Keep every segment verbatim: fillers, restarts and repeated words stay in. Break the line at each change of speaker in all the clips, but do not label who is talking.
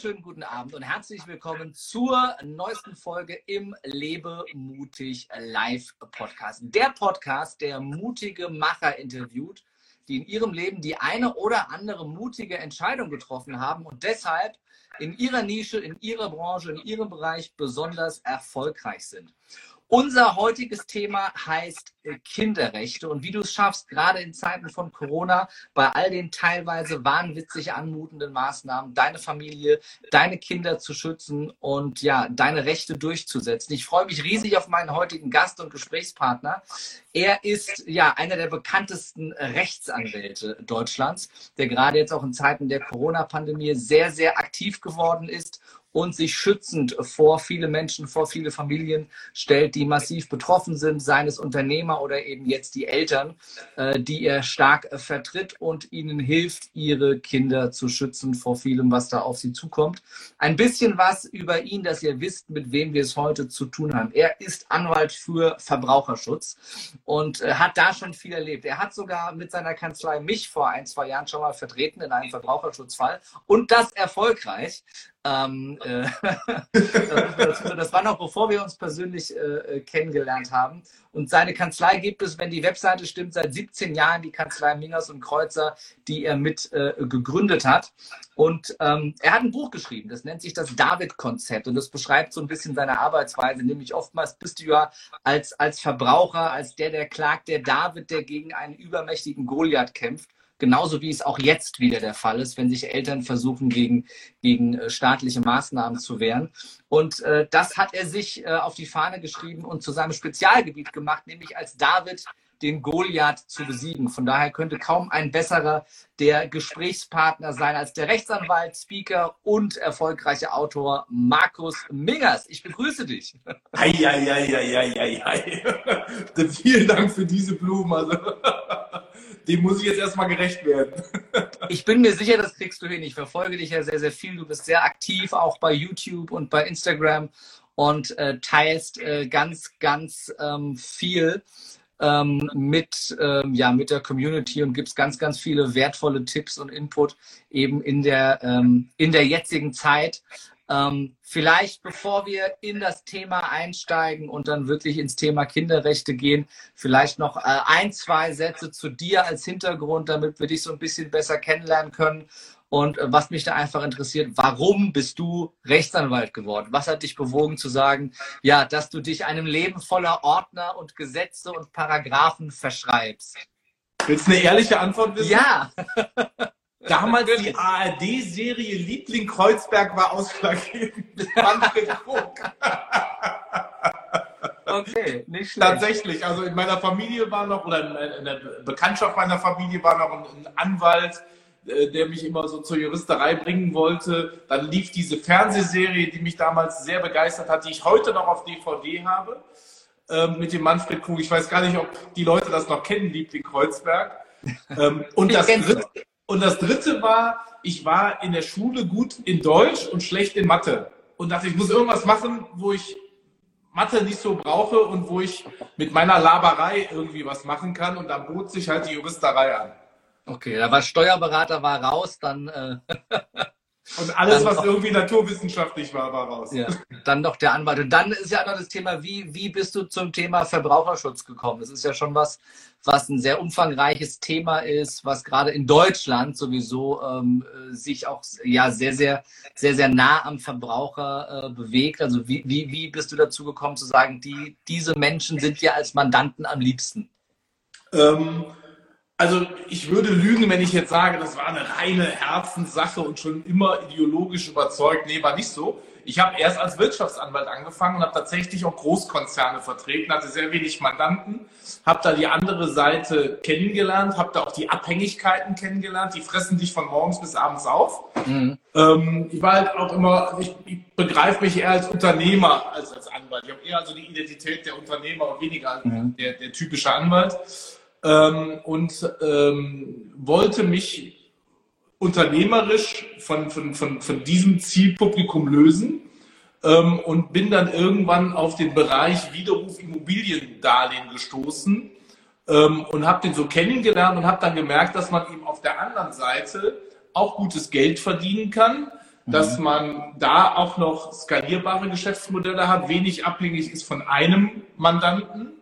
wunderschönen guten Abend und herzlich willkommen zur neuesten Folge im Lebe mutig Live Podcast. Der Podcast, der mutige Macher interviewt, die in ihrem Leben die eine oder andere mutige Entscheidung getroffen haben und deshalb in ihrer Nische, in ihrer Branche, in ihrem Bereich besonders erfolgreich sind. Unser heutiges Thema heißt Kinderrechte und wie du es schaffst, gerade in Zeiten von Corona, bei all den teilweise wahnwitzig anmutenden Maßnahmen, deine Familie, deine Kinder zu schützen und ja, deine Rechte durchzusetzen. Ich freue mich riesig auf meinen heutigen Gast und Gesprächspartner. Er ist ja einer der bekanntesten Rechtsanwälte Deutschlands, der gerade jetzt auch in Zeiten der Corona-Pandemie sehr, sehr aktiv geworden ist und sich schützend vor viele Menschen, vor viele Familien stellt, die massiv betroffen sind, seien es Unternehmer oder eben jetzt die Eltern, äh, die er stark äh, vertritt und ihnen hilft, ihre Kinder zu schützen vor vielem, was da auf sie zukommt. Ein bisschen was über ihn, dass ihr wisst, mit wem wir es heute zu tun haben. Er ist Anwalt für Verbraucherschutz und äh, hat da schon viel erlebt. Er hat sogar mit seiner Kanzlei mich vor ein, zwei Jahren schon mal vertreten in einem Verbraucherschutzfall und das erfolgreich. Ähm, äh, das, das war noch bevor wir uns persönlich äh, kennengelernt haben. Und seine Kanzlei gibt es, wenn die Webseite stimmt, seit siebzehn Jahren, die Kanzlei Mingers und Kreuzer, die er mit äh, gegründet hat. Und ähm, er hat ein Buch geschrieben, das nennt sich das David-Konzept und das beschreibt so ein bisschen seine Arbeitsweise, nämlich oftmals bist du ja als, als Verbraucher, als der, der klagt, der David, der gegen einen übermächtigen Goliath kämpft. Genauso wie es auch jetzt wieder der Fall ist, wenn sich Eltern versuchen, gegen, gegen äh, staatliche Maßnahmen zu wehren. Und äh, das hat er sich äh, auf die Fahne geschrieben und zu seinem Spezialgebiet gemacht, nämlich als David den Goliath zu besiegen. Von daher könnte kaum ein besserer der Gesprächspartner sein als der Rechtsanwalt, Speaker und erfolgreiche Autor Markus Mingers. Ich begrüße dich.
Ei, ei, ei, ei, ei, ei. Vielen Dank für diese Blumen. Also, dem muss ich jetzt erstmal gerecht werden.
Ich bin mir sicher, das kriegst du hin. Ich verfolge dich ja sehr, sehr viel. Du bist sehr aktiv, auch bei YouTube und bei Instagram und äh, teilst äh, ganz, ganz ähm, viel ähm, mit, ähm, ja, mit der Community und gibst ganz, ganz viele wertvolle Tipps und Input eben in der, ähm, in der jetzigen Zeit. Ähm, vielleicht, bevor wir in das Thema einsteigen und dann wirklich ins Thema Kinderrechte gehen, vielleicht noch äh, ein, zwei Sätze zu dir als Hintergrund, damit wir dich so ein bisschen besser kennenlernen können. Und äh, was mich da einfach interessiert, warum bist du Rechtsanwalt geworden? Was hat dich bewogen zu sagen, ja, dass du dich einem Leben voller Ordner und Gesetze und Paragraphen verschreibst?
Willst du eine ehrliche Antwort wissen?
Ja!
Damals die A R D-Serie Liebling Kreuzberg war ausschlaggebend.
Okay, nicht schlecht.
Tatsächlich, also in meiner Familie war noch, oder in der Bekanntschaft meiner Familie war noch ein Anwalt, der mich immer so zur Juristerei bringen wollte. Dann lief diese Fernsehserie, die mich damals sehr begeistert hat, die ich heute noch auf D V D habe, mit dem Manfred Krug. Ich weiß gar nicht, ob die Leute das noch kennen, Liebling Kreuzberg. Und das dritte, Und das dritte war, ich war in der Schule gut in Deutsch und schlecht in Mathe. Und dachte, ich muss irgendwas machen, wo ich Mathe nicht so brauche und wo ich mit meiner Laberei irgendwie was machen kann. Und da bot sich halt die Juristerei an.
Okay, da war Steuerberater, war raus, dann... Äh
Und alles,
dann
was
noch,
irgendwie naturwissenschaftlich war, war raus.
Ja, dann noch der Anwalt. Und dann ist ja noch das Thema, wie, wie bist du zum Thema Verbraucherschutz gekommen? Das ist ja schon was, was ein sehr umfangreiches Thema ist, was gerade in Deutschland sowieso ähm, sich auch ja sehr, sehr, sehr, sehr nah am Verbraucher äh, bewegt. Also wie, wie, wie bist du dazu gekommen zu sagen, die, diese Menschen sind dir als Mandanten am liebsten?
Ähm, Also ich würde lügen, wenn ich jetzt sage, das war eine reine Herzenssache und schon immer ideologisch überzeugt. Nee, war nicht so. Ich habe erst als Wirtschaftsanwalt angefangen und habe tatsächlich auch Großkonzerne vertreten, hatte sehr wenig Mandanten, habe da die andere Seite kennengelernt, habe da auch die Abhängigkeiten kennengelernt, die fressen dich von morgens bis abends auf. Mhm. Ähm, ich war halt auch immer, ich, ich begreife mich eher als Unternehmer als als Anwalt. Ich habe eher also die Identität der Unternehmer und weniger als mhm. der, der typische Anwalt. Ähm, und ähm, wollte mich unternehmerisch von, von, von, von diesem Zielpublikum lösen ähm, und bin dann irgendwann auf den Bereich Widerruf Immobiliendarlehen gestoßen ähm, und habe den so kennengelernt und habe dann gemerkt, dass man eben auf der anderen Seite auch gutes Geld verdienen kann, dass man da auch noch skalierbare Geschäftsmodelle hat, wenig abhängig ist von einem Mandanten.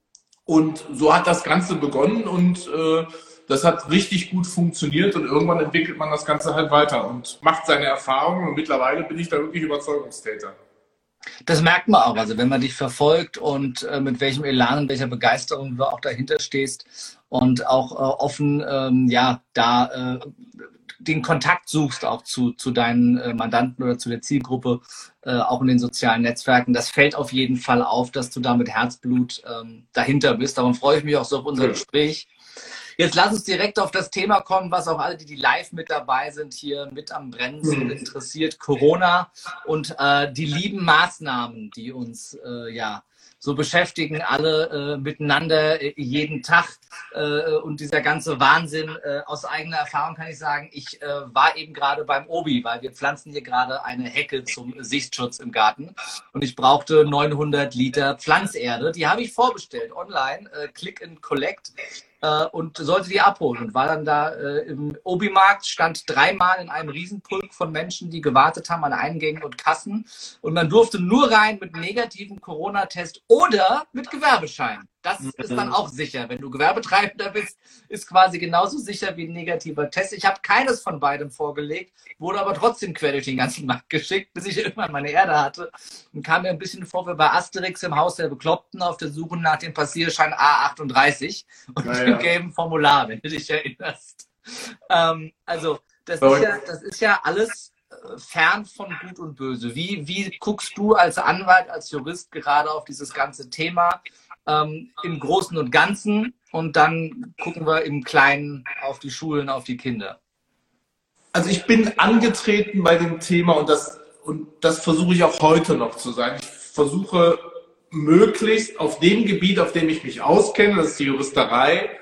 Und so hat das Ganze begonnen und äh, das hat richtig gut funktioniert und irgendwann entwickelt man das Ganze halt weiter und macht seine Erfahrungen und mittlerweile bin ich da wirklich Überzeugungstäter.
Das merkt man auch, also wenn man dich verfolgt und äh, mit welchem Elan und welcher Begeisterung du auch dahinter stehst und auch äh, offen ähm, ja da äh, den Kontakt suchst auch zu, zu deinen äh, Mandanten oder zu der Zielgruppe, äh, auch in den sozialen Netzwerken. Das fällt auf jeden Fall auf, dass du da mit Herzblut ähm, dahinter bist. Darum freue ich mich auch so auf unser Gespräch. Jetzt lass uns direkt auf das Thema kommen, was auch alle, die, die live mit dabei sind, hier mit am Brennen sind, interessiert. Corona und äh, die lieben Maßnahmen, die uns äh, ja so beschäftigen, alle äh, miteinander äh, jeden Tag. Äh, und dieser ganze Wahnsinn, äh, aus eigener Erfahrung kann ich sagen, ich äh, war eben gerade beim Obi, weil wir pflanzen hier gerade eine Hecke zum Sichtschutz im Garten. Und ich brauchte neunhundert Liter Pflanzerde. Die habe ich vorbestellt online, äh, Click and Collect. Und sollte die abholen und war dann da äh, im Obi-Markt, stand dreimal in einem Riesenpulk von Menschen, die gewartet haben an Eingängen und Kassen und man durfte nur rein mit negativem Corona-Test oder mit Gewerbeschein. Das ist dann auch sicher. Wenn du Gewerbetreibender bist, ist quasi genauso sicher wie ein negativer Test. Ich habe keines von beidem vorgelegt, wurde aber trotzdem quer durch den ganzen Markt geschickt, bis ich irgendwann meine Erde hatte und kam mir ein bisschen vor wie bei Asterix im Haus der Bekloppten auf der Suche nach dem Passierschein A achtunddreißig und ja, dem ja. gelben Formular, wenn du dich erinnerst. Ähm, also das ist, ja, das ist ja alles fern von Gut und Böse. Wie, wie guckst du als Anwalt, als Jurist gerade auf dieses ganze Thema? Ähm, im Großen und Ganzen und dann gucken wir im Kleinen auf die Schulen, auf die Kinder.
Also ich bin angetreten bei dem Thema und das, und das versuche ich auch heute noch zu sein. Ich versuche möglichst auf dem Gebiet, auf dem ich mich auskenne, das ist die Juristerei,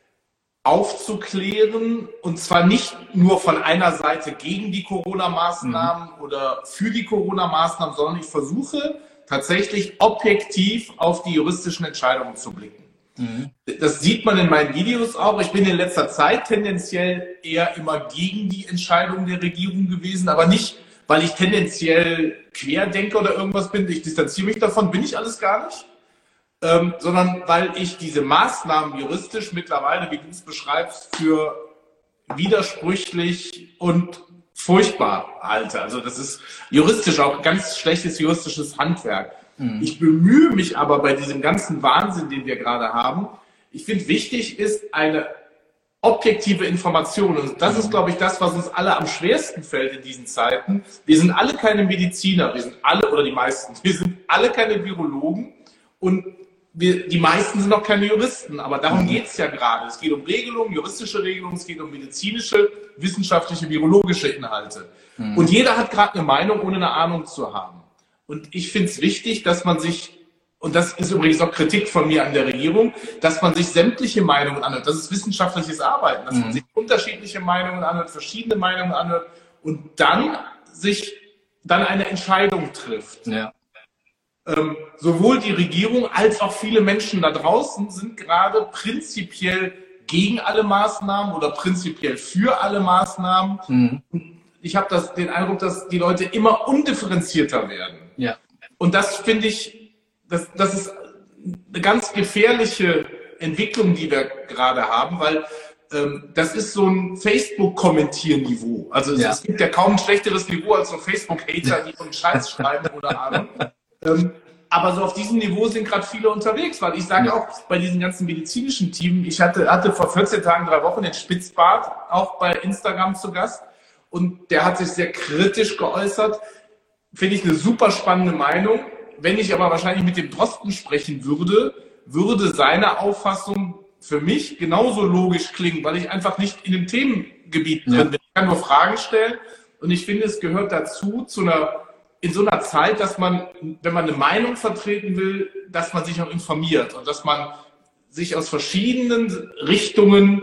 aufzuklären und zwar nicht nur von einer Seite gegen die Corona-Maßnahmen mhm. oder für die Corona-Maßnahmen, sondern ich versuche tatsächlich objektiv auf die juristischen Entscheidungen zu blicken. Mhm. Das sieht man in meinen Videos auch. Ich bin in letzter Zeit tendenziell eher immer gegen die Entscheidungen der Regierung gewesen, aber nicht, weil ich tendenziell Querdenker oder irgendwas bin. Ich distanziere mich davon, bin ich alles gar nicht. Ähm, sondern weil ich diese Maßnahmen juristisch mittlerweile, wie du es beschreibst, für widersprüchlich und furchtbar halte. Also das ist juristisch auch ganz schlechtes juristisches Handwerk. Mhm. Ich bemühe mich aber bei diesem ganzen Wahnsinn, den wir gerade haben, ich finde, wichtig ist eine objektive Information. Und das ist, glaube ich, das, was uns alle am schwersten fällt in diesen Zeiten. Wir sind alle keine Mediziner, wir sind alle, oder die meisten, wir sind alle keine Virologen und wir, die meisten sind auch keine Juristen, aber darum geht es ja gerade. Es geht um Regelungen, juristische Regelungen, es geht um medizinische, wissenschaftliche, virologische Inhalte. Mhm. Und jeder hat gerade eine Meinung, ohne eine Ahnung zu haben. Und ich finde es wichtig, dass man sich, und das ist übrigens auch Kritik von mir an der Regierung, dass man sich sämtliche Meinungen anhört. Das ist wissenschaftliches Arbeiten, dass mhm. man sich unterschiedliche Meinungen anhört, verschiedene Meinungen anhört und dann sich dann eine Entscheidung trifft. Ja. Ähm, sowohl die Regierung als auch viele Menschen da draußen sind gerade prinzipiell gegen alle Maßnahmen oder prinzipiell für alle Maßnahmen. Mhm. Ich habe das, den Eindruck, dass die Leute immer undifferenzierter werden. Ja. Und das finde ich, das, das ist eine ganz gefährliche Entwicklung, die wir gerade haben, weil ähm, das ist so ein Facebook-Kommentier-Niveau. Also ja. es, es gibt ja kaum ein schlechteres Niveau als so Facebook-Hater, die so einen Scheiß schreiben oder Ahnung. Ähm, aber so auf diesem Niveau sind gerade viele unterwegs, weil ich sage ja. auch bei diesen ganzen medizinischen Teams, ich hatte, hatte vor vierzehn Tagen, drei Wochen den Spitzbart auch bei Instagram zu Gast und der hat sich sehr kritisch geäußert. Finde ich eine super spannende Meinung. Wenn ich aber wahrscheinlich mit dem Drosten sprechen würde, würde seine Auffassung für mich genauso logisch klingen, weil ich einfach nicht in dem Themengebiet drin bin. Ich kann nur Fragen stellen und ich finde, es gehört dazu, zu einer in so einer Zeit, dass man, wenn man eine Meinung vertreten will, dass man sich auch informiert und dass man sich aus verschiedenen Richtungen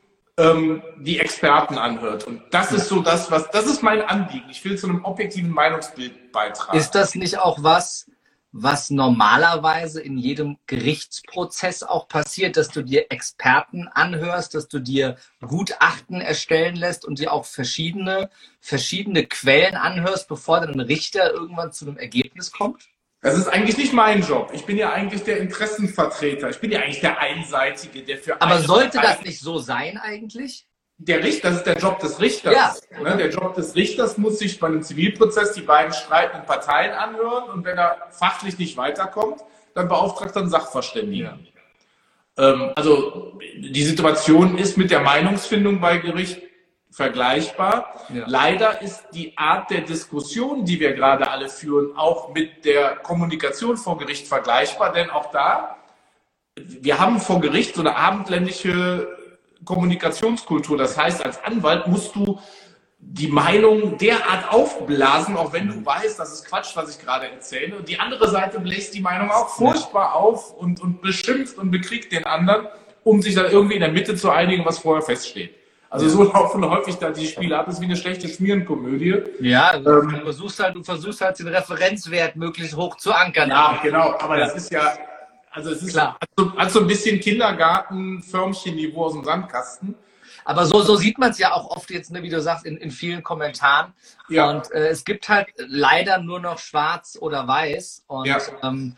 ähm, die Experten anhört. Und das ist so das, was, das ist mein Anliegen. Ich will zu einem objektiven Meinungsbild beitragen.
Ist das nicht auch was, was normalerweise in jedem Gerichtsprozess auch passiert, dass du dir Experten anhörst, dass du dir Gutachten erstellen lässt und dir auch verschiedene, verschiedene Quellen anhörst, bevor dann ein Richter irgendwann zu einem Ergebnis kommt?
Das ist eigentlich nicht mein Job. Ich bin ja eigentlich der Interessenvertreter. Ich bin ja eigentlich der Einseitige, der für...
Aber sollte das nicht so sein eigentlich?
Der Richter, das ist der Job des Richters.
Ja.
Ne? Der Job des Richters muss sich bei einem Zivilprozess die beiden streitenden Parteien anhören und wenn er fachlich nicht weiterkommt, dann beauftragt er einen Sachverständigen. Ja. Ähm, also die Situation ist mit der Meinungsfindung bei Gericht vergleichbar. Ja. Leider ist die Art der Diskussion, die wir gerade alle führen, auch mit der Kommunikation vor Gericht vergleichbar, denn auch da, wir haben vor Gericht so eine abendländische Kommunikationskultur. Das heißt, als Anwalt musst du die Meinung derart aufblasen, auch wenn du weißt, das ist Quatsch, was ich gerade erzähle. Und die andere Seite bläst die Meinung auch furchtbar auf und, und beschimpft und bekriegt den anderen, um sich dann irgendwie in der Mitte zu einigen, was vorher feststeht. Also so laufen häufig da die Spiele ab, das ist wie eine schlechte Schmierenkomödie.
Ja, du, ähm, versuchst halt, du versuchst halt den Referenzwert möglichst hoch zu ankern.
Ja, genau, aber das ist ja, also es ist
klar.
Hat so, hat so ein bisschen Kindergarten-Förmchen-Niveau aus dem Sandkasten.
Aber so, so sieht man es ja auch oft jetzt, ne, wie du sagst, in, in vielen Kommentaren. Ja. Und äh, es gibt halt leider nur noch schwarz oder weiß. Und ja, ähm,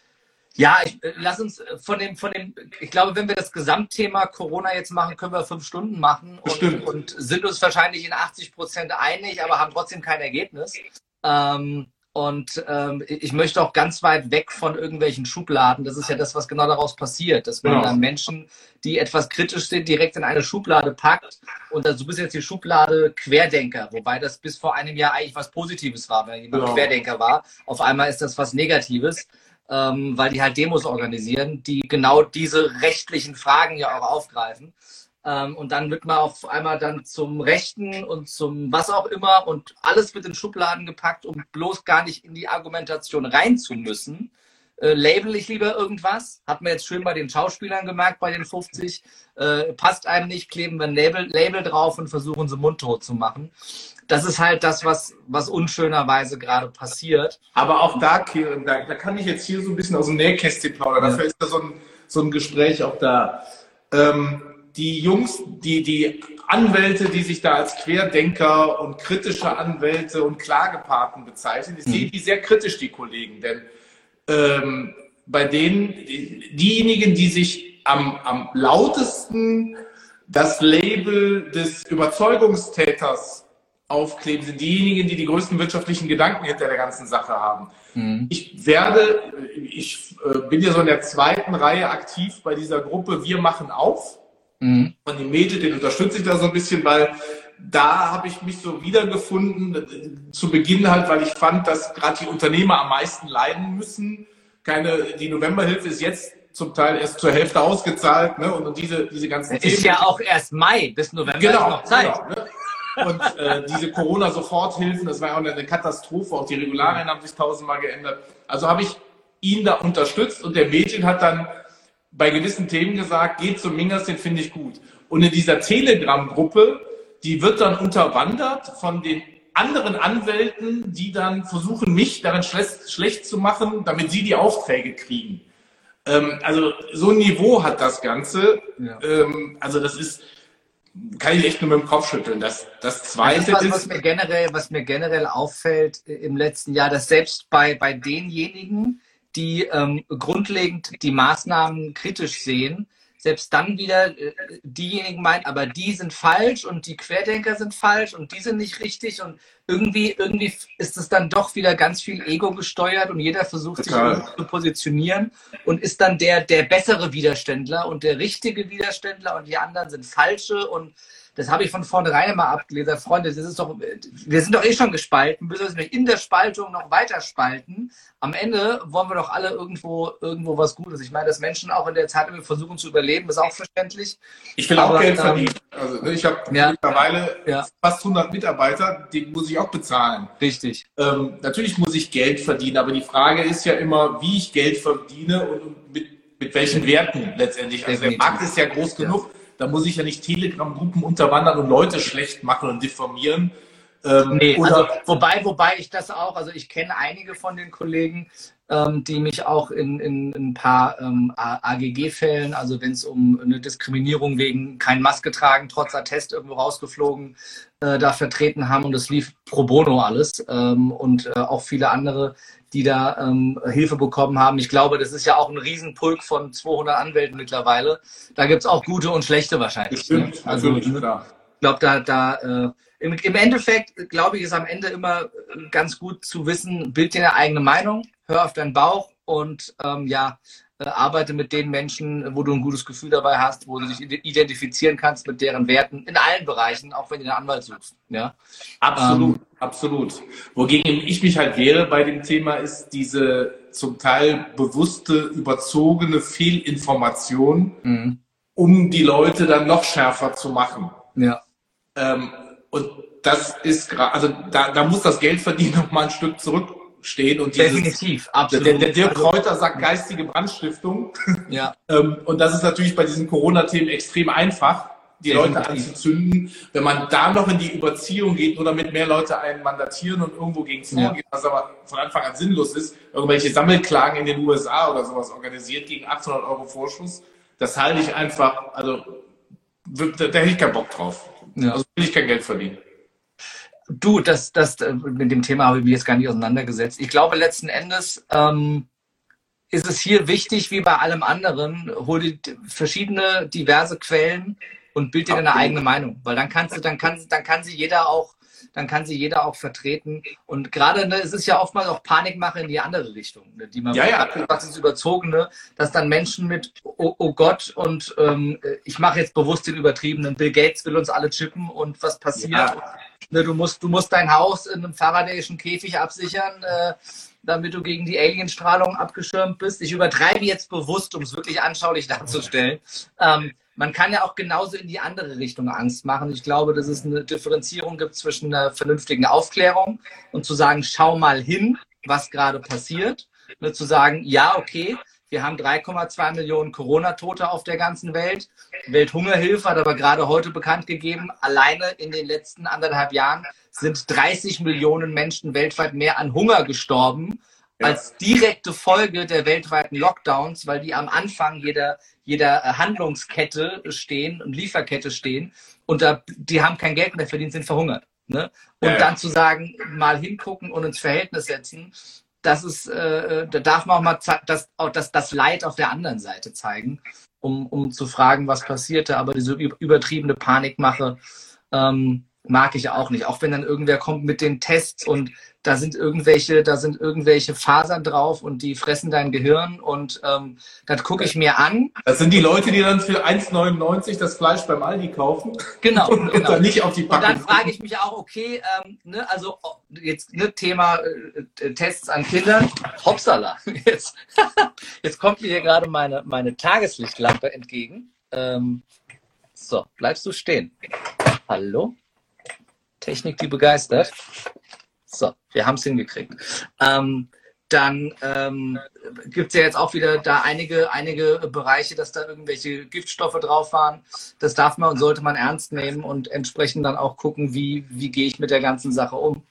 ja ich, lass uns von dem, von dem, ich glaube, wenn wir das Gesamtthema Corona jetzt machen, können wir fünf Stunden machen und, und sind uns wahrscheinlich in achtzig Prozent einig, aber haben trotzdem kein Ergebnis. Ähm, Und ähm, ich möchte auch ganz weit weg von irgendwelchen Schubladen. Das ist ja das, was genau daraus passiert, dass man ja. dann Menschen, die etwas kritisch sind, direkt in eine Schublade packt. Und also, du bist jetzt die Schublade Querdenker, wobei das bis vor einem Jahr eigentlich was Positives war, wenn jemand ja. Querdenker war. Auf einmal ist das was Negatives, ähm, weil die halt Demos organisieren, die genau diese rechtlichen Fragen ja auch aufgreifen. Ähm, und dann wird man auf einmal dann zum Rechten und zum was auch immer und alles wird in Schubladen gepackt, um bloß gar nicht in die Argumentation rein zu müssen. Äh, label ich lieber irgendwas, hat man jetzt schön bei den Schauspielern gemerkt, bei den fünfzig, äh, passt einem nicht, kleben wir ein Label, Label drauf und versuchen sie mundtot zu machen. Das ist halt das, was, was unschönerweise gerade passiert.
Aber auch da, Kieran, da, da kann ich jetzt hier so ein bisschen aus dem Nähkästchen plaudern. Ja. Dafür ist da so ein, so ein Gespräch auch da. Ähm, Die Jungs, die, die Anwälte, die sich da als Querdenker und kritische Anwälte und Klagepaten bezeichnen, ich sehe die sehr kritisch, die Kollegen, denn ähm, bei denen, die, diejenigen, die sich am, am lautesten das Label des Überzeugungstäters aufkleben, sind diejenigen, die die größten wirtschaftlichen Gedanken hinter der ganzen Sache haben. Mhm. Ich werde, ich äh, bin ja so in der zweiten Reihe aktiv bei dieser Gruppe Wir machen auf. Mhm. Von den Medien, den unterstütze ich da so ein bisschen, weil da habe ich mich so wiedergefunden, zu Beginn halt, weil ich fand, dass gerade die Unternehmer am meisten leiden müssen. Keine, die Novemberhilfe ist jetzt zum Teil erst zur Hälfte ausgezahlt, ne? Und diese, diese ganzen
Themen. Ist ja auch erst Mai, bis November
genau,
ist noch Zeit.
Genau, ne? Und äh, diese Corona-Soforthilfen, das war ja auch eine Katastrophe, auch die Regularien haben sich tausendmal geändert. Also habe ich ihn da unterstützt und der Mädchen hat dann bei gewissen Themen gesagt, geht zum Mingers, den finde ich gut. Und in dieser Telegram-Gruppe, die wird dann unterwandert von den anderen Anwälten, die dann versuchen, mich darin schlecht, schlecht zu machen, damit sie die Aufträge kriegen. Ähm, also so ein Niveau hat das Ganze. Ja. Ähm, also das ist, kann ich echt nur mit dem Kopf schütteln. Das, das Zweite
das ist, was,
ist...
Was mir, generell, was mir generell auffällt im letzten Jahr, dass selbst bei, bei denjenigen, die ähm, grundlegend die Maßnahmen kritisch sehen, selbst dann wieder äh, diejenigen meinen, aber die sind falsch und die Querdenker sind falsch und die sind nicht richtig und irgendwie, irgendwie ist es dann doch wieder ganz viel Ego gesteuert und jeder versucht Total. sich zu positionieren und ist dann der, der bessere Widerständler und der richtige Widerständler und die anderen sind falsche und das habe ich von vornherein immer abgelesen. Freunde, das ist doch, wir sind doch eh schon gespalten. Wir müssen uns in der Spaltung noch weiter spalten. Am Ende wollen wir doch alle irgendwo, irgendwo was Gutes. Ich meine, dass Menschen auch in der Zeit versuchen zu überleben, ist auch verständlich.
Ich will
Aber,
auch Geld
ähm,
verdienen. Also, ich habe ja, mittlerweile
ja.
fast hundert Mitarbeiter, die muss ich auch bezahlen.
Richtig.
Ähm, natürlich muss ich Geld verdienen, aber die Frage ist ja immer, wie ich Geld verdiene und mit, mit welchen Werten letztendlich. Also der Markt ist ja groß genug. Ja. Da muss ich ja nicht Telegram-Gruppen unterwandern und Leute schlecht machen und diffamieren. Ähm,
nee,
oder
also, wobei, wobei ich das auch, also ich kenne einige von den Kollegen, ähm, die mich auch in, in, in ein paar ähm, A G G-Fällen, also wenn es um eine Diskriminierung wegen kein Maske tragen, trotz Attest irgendwo rausgeflogen, äh, da vertreten haben. Und das lief pro bono alles. Ähm, und äh, auch viele andere, die da ähm, Hilfe bekommen haben. Ich glaube, das ist ja auch ein Riesenpulk von zweihundert Anwälten mittlerweile. Da gibt es auch gute und schlechte wahrscheinlich.
Bestimmt,
ne? Also,
natürlich, klar.
Ich glaube, da, da äh, im, im Endeffekt, glaube ich, ist am Ende immer ganz gut zu wissen, bild dir eine eigene Meinung, hör auf deinen Bauch und ähm, ja, äh, arbeite mit den Menschen, wo du ein gutes Gefühl dabei hast, wo du dich identifizieren kannst mit deren Werten in allen Bereichen, auch wenn du einen Anwalt suchst. Ja?
Absolut,
ähm,
absolut. Wogegen ich mich halt wehre bei dem Thema ist diese zum Teil bewusste, überzogene Fehlinformation, mhm. um die Leute dann noch schärfer zu machen.
Ja.
Ähm, und das ist gerade, also da, da muss das Geldverdienen noch mal ein Stück zurückstehen. Und dieses,
definitiv, absolut.
Der, der Dirk Kräuter sagt geistige Brandstiftung.
Ja.
ähm, und das ist natürlich bei diesen Corona-Themen extrem einfach, die
definitiv.
Leute anzuzünden. Wenn man da noch in die Überziehung geht, nur damit mehr Leute einen mandatieren und irgendwo gegen vorgehen, ja. was aber von Anfang an sinnlos ist, irgendwelche Sammelklagen in den U S A oder sowas organisiert gegen achthundert Euro Vorschuss, das halte ich einfach, also da, da hätte ich keinen Bock drauf. Ja. Also will ich kein Geld verdienen.
Du, das, das, mit dem Thema habe ich mich jetzt gar nicht auseinandergesetzt. Ich glaube, letzten Endes ähm, ist es hier wichtig, wie bei allem anderen, hol dir verschiedene, diverse Quellen und bild dir deine eigene Meinung. Weil dann kannst du, dann kann, dann kann sie jeder auch, dann kann sie jeder auch vertreten. Und gerade, ne, es ist ja oftmals auch Panikmache in die andere Richtung, ne, die man
ja, ja.
sagt, das ist Überzogene, dass dann Menschen mit, oh, oh Gott, und ähm, ich mache jetzt bewusst den Übertriebenen, Bill Gates will uns alle chippen und was passiert? Ja. Ne, du musst, du musst dein Haus in einem faradayischen Käfig absichern, äh, damit du gegen die Alienstrahlung abgeschirmt bist. Ich übertreibe jetzt bewusst, um es wirklich anschaulich darzustellen. Ähm, Man kann ja auch genauso in die andere Richtung Angst machen. Ich glaube, dass es eine Differenzierung gibt zwischen einer vernünftigen Aufklärung und zu sagen, schau mal hin, was gerade passiert. Ne, zu sagen, ja, okay, wir haben drei Komma zwei Millionen Corona-Tote auf der ganzen Welt. Welthungerhilfe hat aber gerade heute bekannt gegeben, alleine in den letzten anderthalb Jahren sind dreißig Millionen Menschen weltweit mehr an Hunger gestorben, ja. als direkte Folge der weltweiten Lockdowns, weil die am Anfang jeder jeder Handlungskette stehen und Lieferkette stehen und da, die haben kein Geld mehr verdient, sind verhungert. Ne? Und ja, dann ja. zu sagen, mal hingucken und ins Verhältnis setzen, das ist, äh, da darf man auch mal das, auch das, das Leid auf der anderen Seite zeigen, um, um zu fragen, was passierte. Aber diese übertriebene Panikmache ähm, mag ich auch nicht. Auch wenn dann irgendwer kommt mit den Tests und da sind irgendwelche, da sind irgendwelche Fasern drauf und die fressen dein Gehirn und ähm, das gucke ich mir an.
Das sind die Leute, die dann für eins neunundneunzig das Fleisch beim Aldi kaufen.
Genau.
Und,
genau.
und dann nicht auf die Packung.
Und dann frage ich mich auch, okay, ähm, ne, also jetzt ne, Thema äh, Tests an Kindern. Hopsala. Jetzt, jetzt kommt mir hier gerade meine, meine Tageslichtlampe entgegen. Ähm, so, bleibst du stehen. Hallo? Technik, die begeistert. So, wir haben es hingekriegt. Ähm, dann ähm, gibt es ja jetzt auch wieder da einige, einige Bereiche, dass da irgendwelche Giftstoffe drauf waren. Das darf man und sollte man ernst nehmen und entsprechend dann auch gucken, wie, wie gehe ich mit der ganzen Sache um.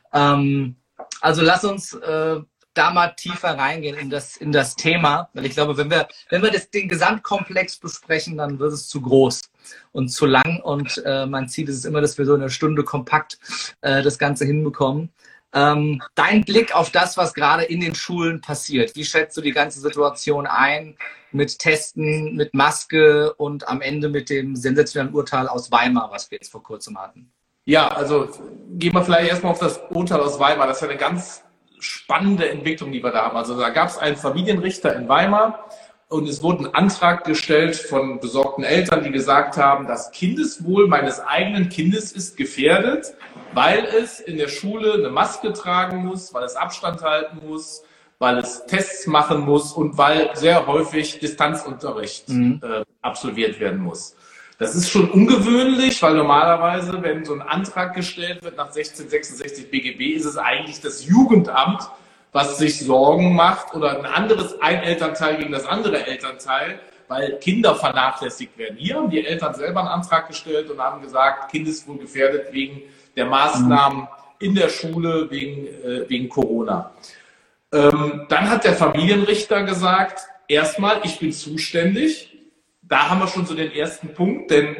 Ähm, also lass uns äh, da mal tiefer reingehen in das, in das Thema, weil ich glaube, wenn wir, wenn wir das, den Gesamtkomplex besprechen, dann wird es zu groß und zu lang und äh, mein Ziel ist es immer, dass wir so in einer Stunde kompakt äh, das Ganze hinbekommen. Ähm, dein Blick auf das, was gerade in den Schulen passiert, wie schätzt du die ganze Situation ein mit Testen, mit Maske und am Ende mit dem sensationellen Urteil aus Weimar, was wir jetzt vor kurzem hatten?
Ja, also gehen wir vielleicht erstmal auf das Urteil aus Weimar. Das ist ja eine ganz spannende Entwicklung, die wir da haben. Also da gab es einen Familienrichter in Weimar und es wurde ein Antrag gestellt von besorgten Eltern, die gesagt haben, das Kindeswohl meines eigenen Kindes ist gefährdet, weil es in der Schule eine Maske tragen muss, weil es Abstand halten muss, weil es Tests machen muss und weil sehr häufig Distanzunterricht mhm. äh, absolviert werden muss. Das ist schon ungewöhnlich, weil normalerweise, wenn so ein Antrag gestellt wird nach sechzehnhundertsechsundsechzig B G B, ist es eigentlich das Jugendamt, was sich Sorgen macht oder ein anderes, ein Elternteil gegen das andere Elternteil, weil Kinder vernachlässigt werden. Hier haben die Eltern selber einen Antrag gestellt und haben gesagt, Kindeswohl gefährdet wegen der Maßnahmen in der Schule, wegen, äh, wegen Corona. Ähm, dann hat der Familienrichter gesagt, erstmal, ich bin zuständig. Da haben wir schon so den ersten Punkt, denn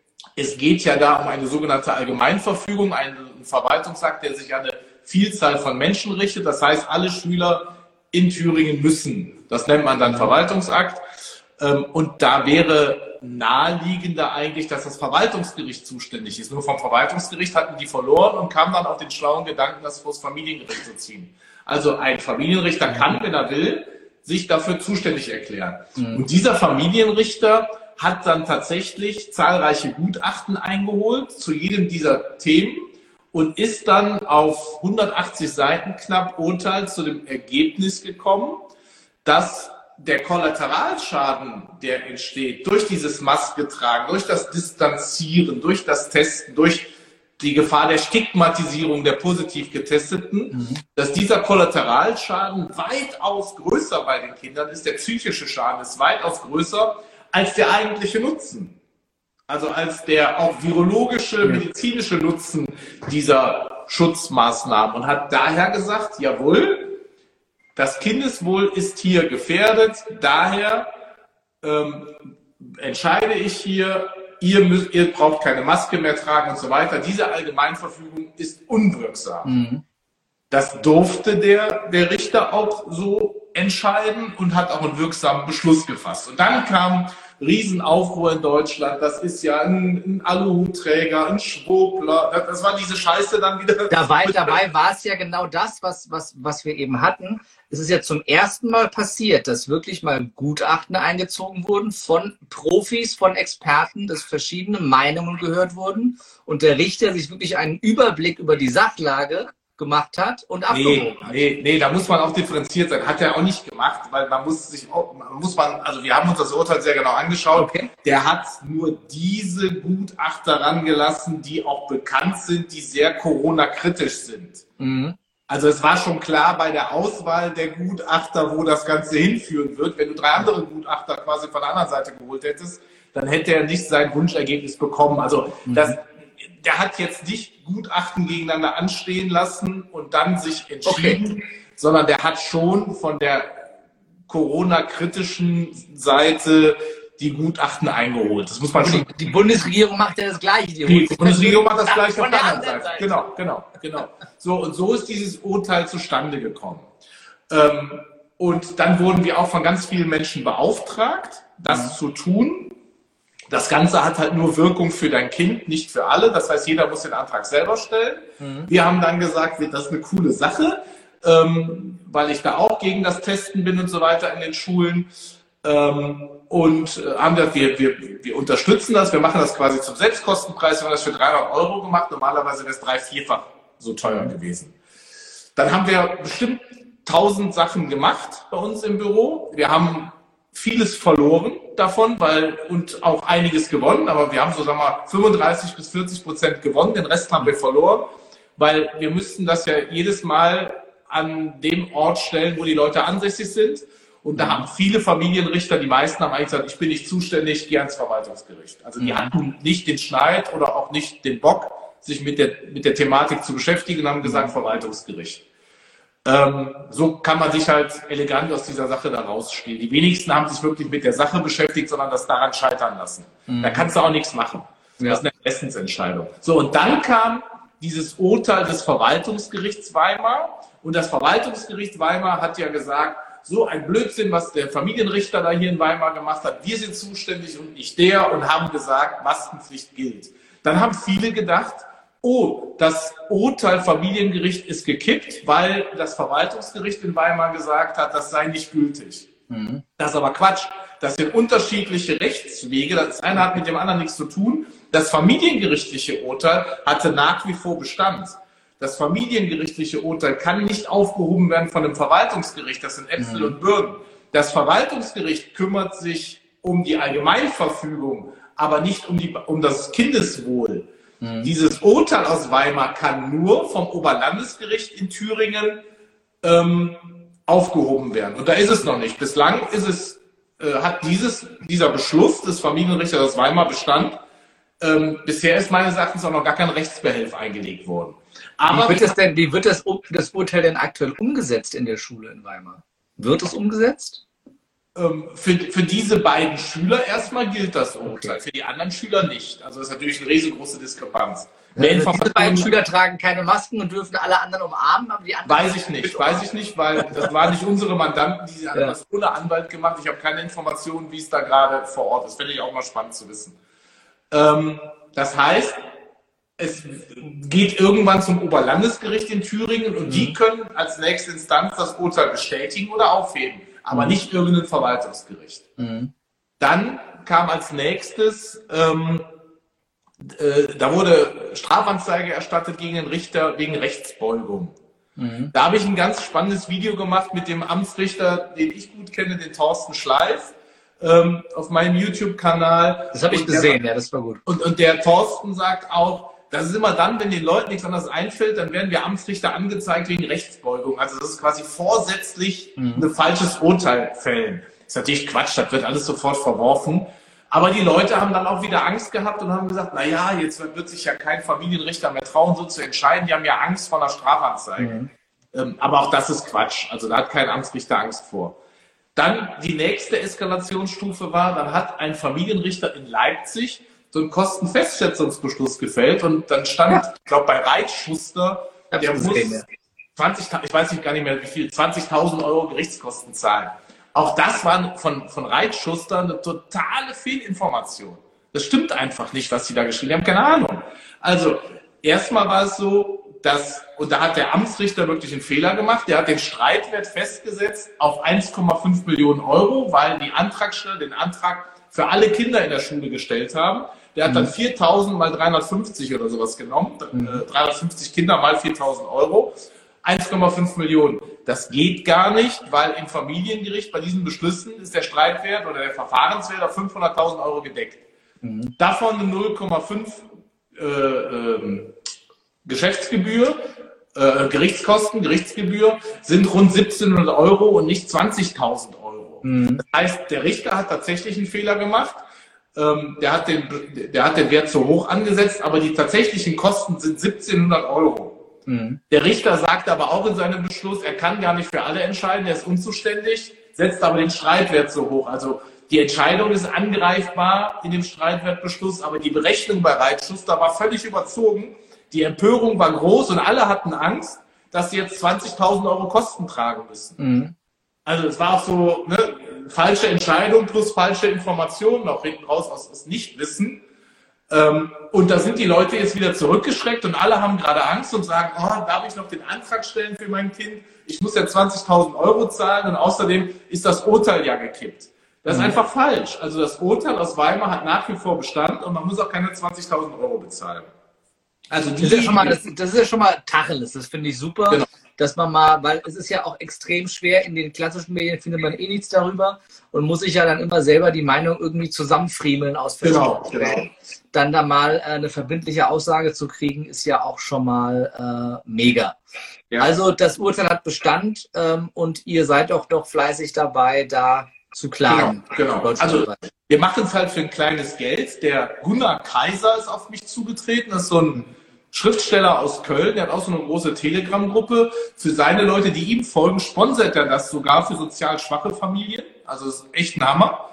es geht ja da um eine sogenannte Allgemeinverfügung, einen Verwaltungsakt, der sich an eine Vielzahl von Menschen richtet. Das heißt, alle Schüler in Thüringen müssen. Das nennt man dann Verwaltungsakt. Und da wäre naheliegender eigentlich, dass das Verwaltungsgericht zuständig ist. Nur vom Verwaltungsgericht hatten die verloren und kamen dann auf den schlauen Gedanken, das vor das Familiengericht zu ziehen. Also ein Familienrichter kann, wenn er will, sich dafür zuständig erklären. Mhm. Und dieser Familienrichter hat dann tatsächlich zahlreiche Gutachten eingeholt zu jedem dieser Themen und ist dann auf hundertachtzig Seiten knapp Urteil zu dem Ergebnis gekommen, dass der Kollateralschaden, der entsteht durch dieses Masketragen, durch das Distanzieren, durch das Testen, durch die Gefahr der Stigmatisierung der positiv Getesteten, mhm. dass dieser Kollateralschaden weitaus größer bei den Kindern ist, der psychische Schaden ist weitaus größer als der eigentliche Nutzen. Also als der auch virologische, medizinische Nutzen dieser Schutzmaßnahmen und hat daher gesagt, jawohl, das Kindeswohl ist hier gefährdet, daher ähm, entscheide ich hier, ihr, müsst, ihr braucht keine Maske mehr tragen und so weiter. Diese Allgemeinverfügung ist unwirksam. Mhm. Das durfte der, der Richter auch so entscheiden und hat auch einen wirksamen Beschluss gefasst. Und dann kam Riesenaufruhr in Deutschland, das ist ja ein, ein Aluhutträger, ein Schwurbler, das, das war diese Scheiße dann wieder.
Dabei, dabei war es ja genau das, was, was, was wir eben hatten. Es ist ja zum ersten Mal passiert, dass wirklich mal Gutachten eingezogen wurden von Profis, von Experten, dass verschiedene Meinungen gehört wurden und der Richter sich wirklich einen Überblick über die Sachlage gemacht hat und abgewogen
hat. Nee, nee, da muss man auch differenziert sein. Hat er auch nicht gemacht, weil man muss sich auch, muss man, also wir haben uns das Urteil sehr genau angeschaut. Okay. Der hat nur diese Gutachter rangelassen, die auch bekannt sind, die sehr Corona-kritisch sind. Mhm. Also es war schon klar bei der Auswahl der Gutachter, wo das Ganze hinführen wird. Wenn du drei andere Gutachter quasi von der anderen Seite geholt hättest, dann hätte er nicht sein Wunschergebnis bekommen. Also mhm. das der hat jetzt nicht Gutachten gegeneinander anstehen lassen und dann sich entschieden, okay. sondern der hat schon von der Corona-kritischen Seite die Gutachten eingeholt. Das muss man schon.
Die, die Bundesregierung macht ja das Gleiche.
Die, die Bundesregierung macht das Gleiche von der anderen Seite. Seite. Genau, genau, genau. So, und so ist dieses Urteil zustande gekommen. Ähm, und dann wurden wir auch von ganz vielen Menschen beauftragt, das mhm. zu tun. Das Ganze hat halt nur Wirkung für dein Kind, nicht für alle. Das heißt, jeder muss den Antrag selber stellen. Mhm. Wir haben dann gesagt, das ist eine coole Sache, ähm, weil ich da auch gegen das Testen bin und so weiter in den Schulen. Ähm, und äh, haben gesagt, wir, wir, wir unterstützen das, wir machen das quasi zum Selbstkostenpreis. Wir haben das für dreihundert Euro gemacht. Normalerweise wäre es drei-, vierfach so teuer gewesen. Dann haben wir bestimmt tausend Sachen gemacht bei uns im Büro. Wir haben vieles verloren davon, weil und auch einiges gewonnen, aber wir haben so, sagen wir mal, fünfunddreißig bis vierzig Prozent gewonnen, den Rest haben wir verloren, weil wir müssten das ja jedes Mal an dem Ort stellen, wo die Leute ansässig sind. Und da haben viele Familienrichter, die meisten haben eigentlich gesagt, ich bin nicht zuständig, geh ans Verwaltungsgericht. Also die hatten nicht den Schneid oder auch nicht den Bock, sich mit der, mit der Thematik zu beschäftigen und haben gesagt, Verwaltungsgericht. Ähm, so kann man sich halt elegant aus dieser Sache da rausspielen. Die wenigsten haben sich wirklich mit der Sache beschäftigt, sondern das daran scheitern lassen. Mhm. Da kannst du auch nichts machen. Ja. Das ist eine Ermessensentscheidung. So, und dann kam dieses Urteil des Verwaltungsgerichts Weimar. Und das Verwaltungsgericht Weimar hat ja gesagt, so ein Blödsinn, was der Familienrichter da hier in Weimar gemacht hat. Wir sind zuständig und nicht der und haben gesagt, Maskenpflicht gilt. Dann haben viele gedacht, oh, das Urteil Familiengericht ist gekippt, weil das Verwaltungsgericht in Weimar gesagt hat, das sei nicht gültig. Mhm. Das ist aber Quatsch. Das sind unterschiedliche Rechtswege. Das eine hat mit dem anderen nichts zu tun. Das familiengerichtliche Urteil hatte nach wie vor Bestand. Das familiengerichtliche Urteil kann nicht aufgehoben werden von einem Verwaltungsgericht. Das sind Äpfel mhm. und Birnen. Das Verwaltungsgericht kümmert sich um die Allgemeinverfügung, aber nicht um, die, um das Kindeswohl. Mhm. Dieses Urteil aus Weimar kann nur vom Oberlandesgericht in Thüringen ähm, aufgehoben werden. Und da ist es noch nicht. Bislang ist es, äh, hat dieses, dieser Beschluss des Familienrichters aus Weimar Bestand. Ähm, bisher ist meines Erachtens auch noch gar kein Rechtsbehelf eingelegt worden. Aber
wie wird das denn, wie wird das, das Urteil denn aktuell umgesetzt in der Schule in Weimar? Wird es umgesetzt?
Ähm, für, für diese beiden Schüler erstmal gilt das Urteil, okay. Für die anderen Schüler nicht. Also das ist natürlich eine riesengroße Diskrepanz.
Ja, also diese beiden Schüler tragen keine Masken und dürfen alle anderen umarmen, aber die anderen...
Weiß ich nicht, weiß ich nicht, weil das waren nicht unsere Mandanten, die haben ja. das ohne Anwalt gemacht. Ich habe keine Informationen, wie es da gerade vor Ort ist. Finde ich auch mal spannend zu wissen. Ähm, das heißt, es geht irgendwann zum Oberlandesgericht in Thüringen und mhm. die können als nächste Instanz das Urteil bestätigen oder aufheben, aber mhm. nicht irgendein Verwaltungsgericht. Mhm. Dann kam als nächstes, ähm, äh, da wurde Strafanzeige erstattet gegen den Richter wegen Rechtsbeugung. Mhm. Da habe ich ein ganz spannendes Video gemacht mit dem Amtsrichter, den ich gut kenne, den Thorsten Schleif. Ähm, auf meinem YouTube-Kanal.
Das habe ich gesehen, der, ja, das war gut.
Und, und der Thorsten sagt auch, das ist immer dann, wenn den Leuten nichts anderes einfällt, dann werden wir Amtsrichter angezeigt wegen Rechtsbeugung. Also das ist quasi vorsätzlich mhm. ein falsches Urteil fällen. Das ist natürlich Quatsch, das wird alles sofort verworfen. Aber die Leute haben dann auch wieder Angst gehabt und haben gesagt, na ja, jetzt wird sich ja kein Familienrichter mehr trauen, so zu entscheiden. Die haben ja Angst vor einer Strafanzeige. Mhm. Ähm, aber auch das ist Quatsch. Also da hat kein Amtsrichter Angst vor. Dann die nächste Eskalationsstufe war, dann hat ein Familienrichter in Leipzig so einen Kostenfestschätzungsbeschluss gefällt und dann stand, ja. ich glaube bei Reitschuster, der muss zwanzig, ich weiß nicht gar nicht mehr wie viel, zwanzigtausend Euro Gerichtskosten zahlen. Auch das war von, von Reitschuster eine totale Fehlinformation. Das stimmt einfach nicht, was sie da geschrieben haben, keine Ahnung. Also erstmal war es so, dass, und da hat der Amtsrichter wirklich einen Fehler gemacht, der hat den Streitwert festgesetzt auf eins Komma fünf Millionen Euro, weil die Antragsteller den Antrag für alle Kinder in der Schule gestellt haben. Der hat dann viertausend mal dreihundertfünfzig oder sowas genommen, mhm. dreihundertfünfzig Kinder mal viertausend Euro, eins Komma fünf Millionen. Das geht gar nicht, weil im Familiengericht bei diesen Beschlüssen ist der Streitwert oder der Verfahrenswert auf fünfhunderttausend Euro gedeckt. Mhm. Davon eine null Komma fünf äh, ähm, Geschäftsgebühr, äh, Gerichtskosten, Gerichtsgebühr sind rund siebzehnhundert Euro und nicht zwanzigtausend Euro. Mhm. Das heißt, der Richter hat tatsächlich einen Fehler gemacht. Ähm, der hat den, der hat den Wert zu hoch angesetzt, aber die tatsächlichen Kosten sind siebzehnhundert Euro. Mhm. Der Richter sagt aber auch in seinem Beschluss, er kann gar nicht für alle entscheiden, er ist unzuständig, setzt aber den Streitwert so hoch. Also die Entscheidung ist angreifbar in dem Streitwertbeschluss, aber die Berechnung bei Reitschuster war völlig überzogen. Die Empörung war groß und alle hatten Angst, dass sie jetzt zwanzigtausend Euro Kosten tragen müssen. Mhm. Also es war auch so, ne, falsche Entscheidung plus falsche Informationen, auch hinten raus aus, aus Nichtwissen. Ähm, und da sind die Leute jetzt wieder zurückgeschreckt und alle haben gerade Angst und sagen, oh, darf ich noch den Antrag stellen für mein Kind? Ich muss ja zwanzigtausend Euro zahlen und außerdem ist das Urteil ja gekippt. Das ist mhm. einfach falsch. Also das Urteil aus Weimar hat nach wie vor Bestand und man muss auch keine zwanzigtausend Euro bezahlen. Also die,
das, ist ja schon mal, das, das ist ja schon mal Tacheles, das finde ich super, genau. Dass man mal, weil es ist ja auch extrem schwer, in den klassischen Medien findet man eh nichts darüber und muss sich ja dann immer selber die Meinung irgendwie zusammenfriemeln aus verschiedenen
genau, genau.
Dann da mal äh, eine verbindliche Aussage zu kriegen, ist ja auch schon mal äh, mega. Ja. Also das Urteil hat Bestand ähm, und ihr seid auch doch fleißig dabei, da zu klagen.
Genau, genau. Also wir machen es halt für ein kleines Geld. Der Gunnar Kaiser ist auf mich zugetreten, das ist so ein Schriftsteller aus Köln, der hat auch so eine große Telegram-Gruppe. Für seine Leute, die ihm folgen, sponsert er das sogar für sozial schwache Familien. Also das ist echt ein Hammer.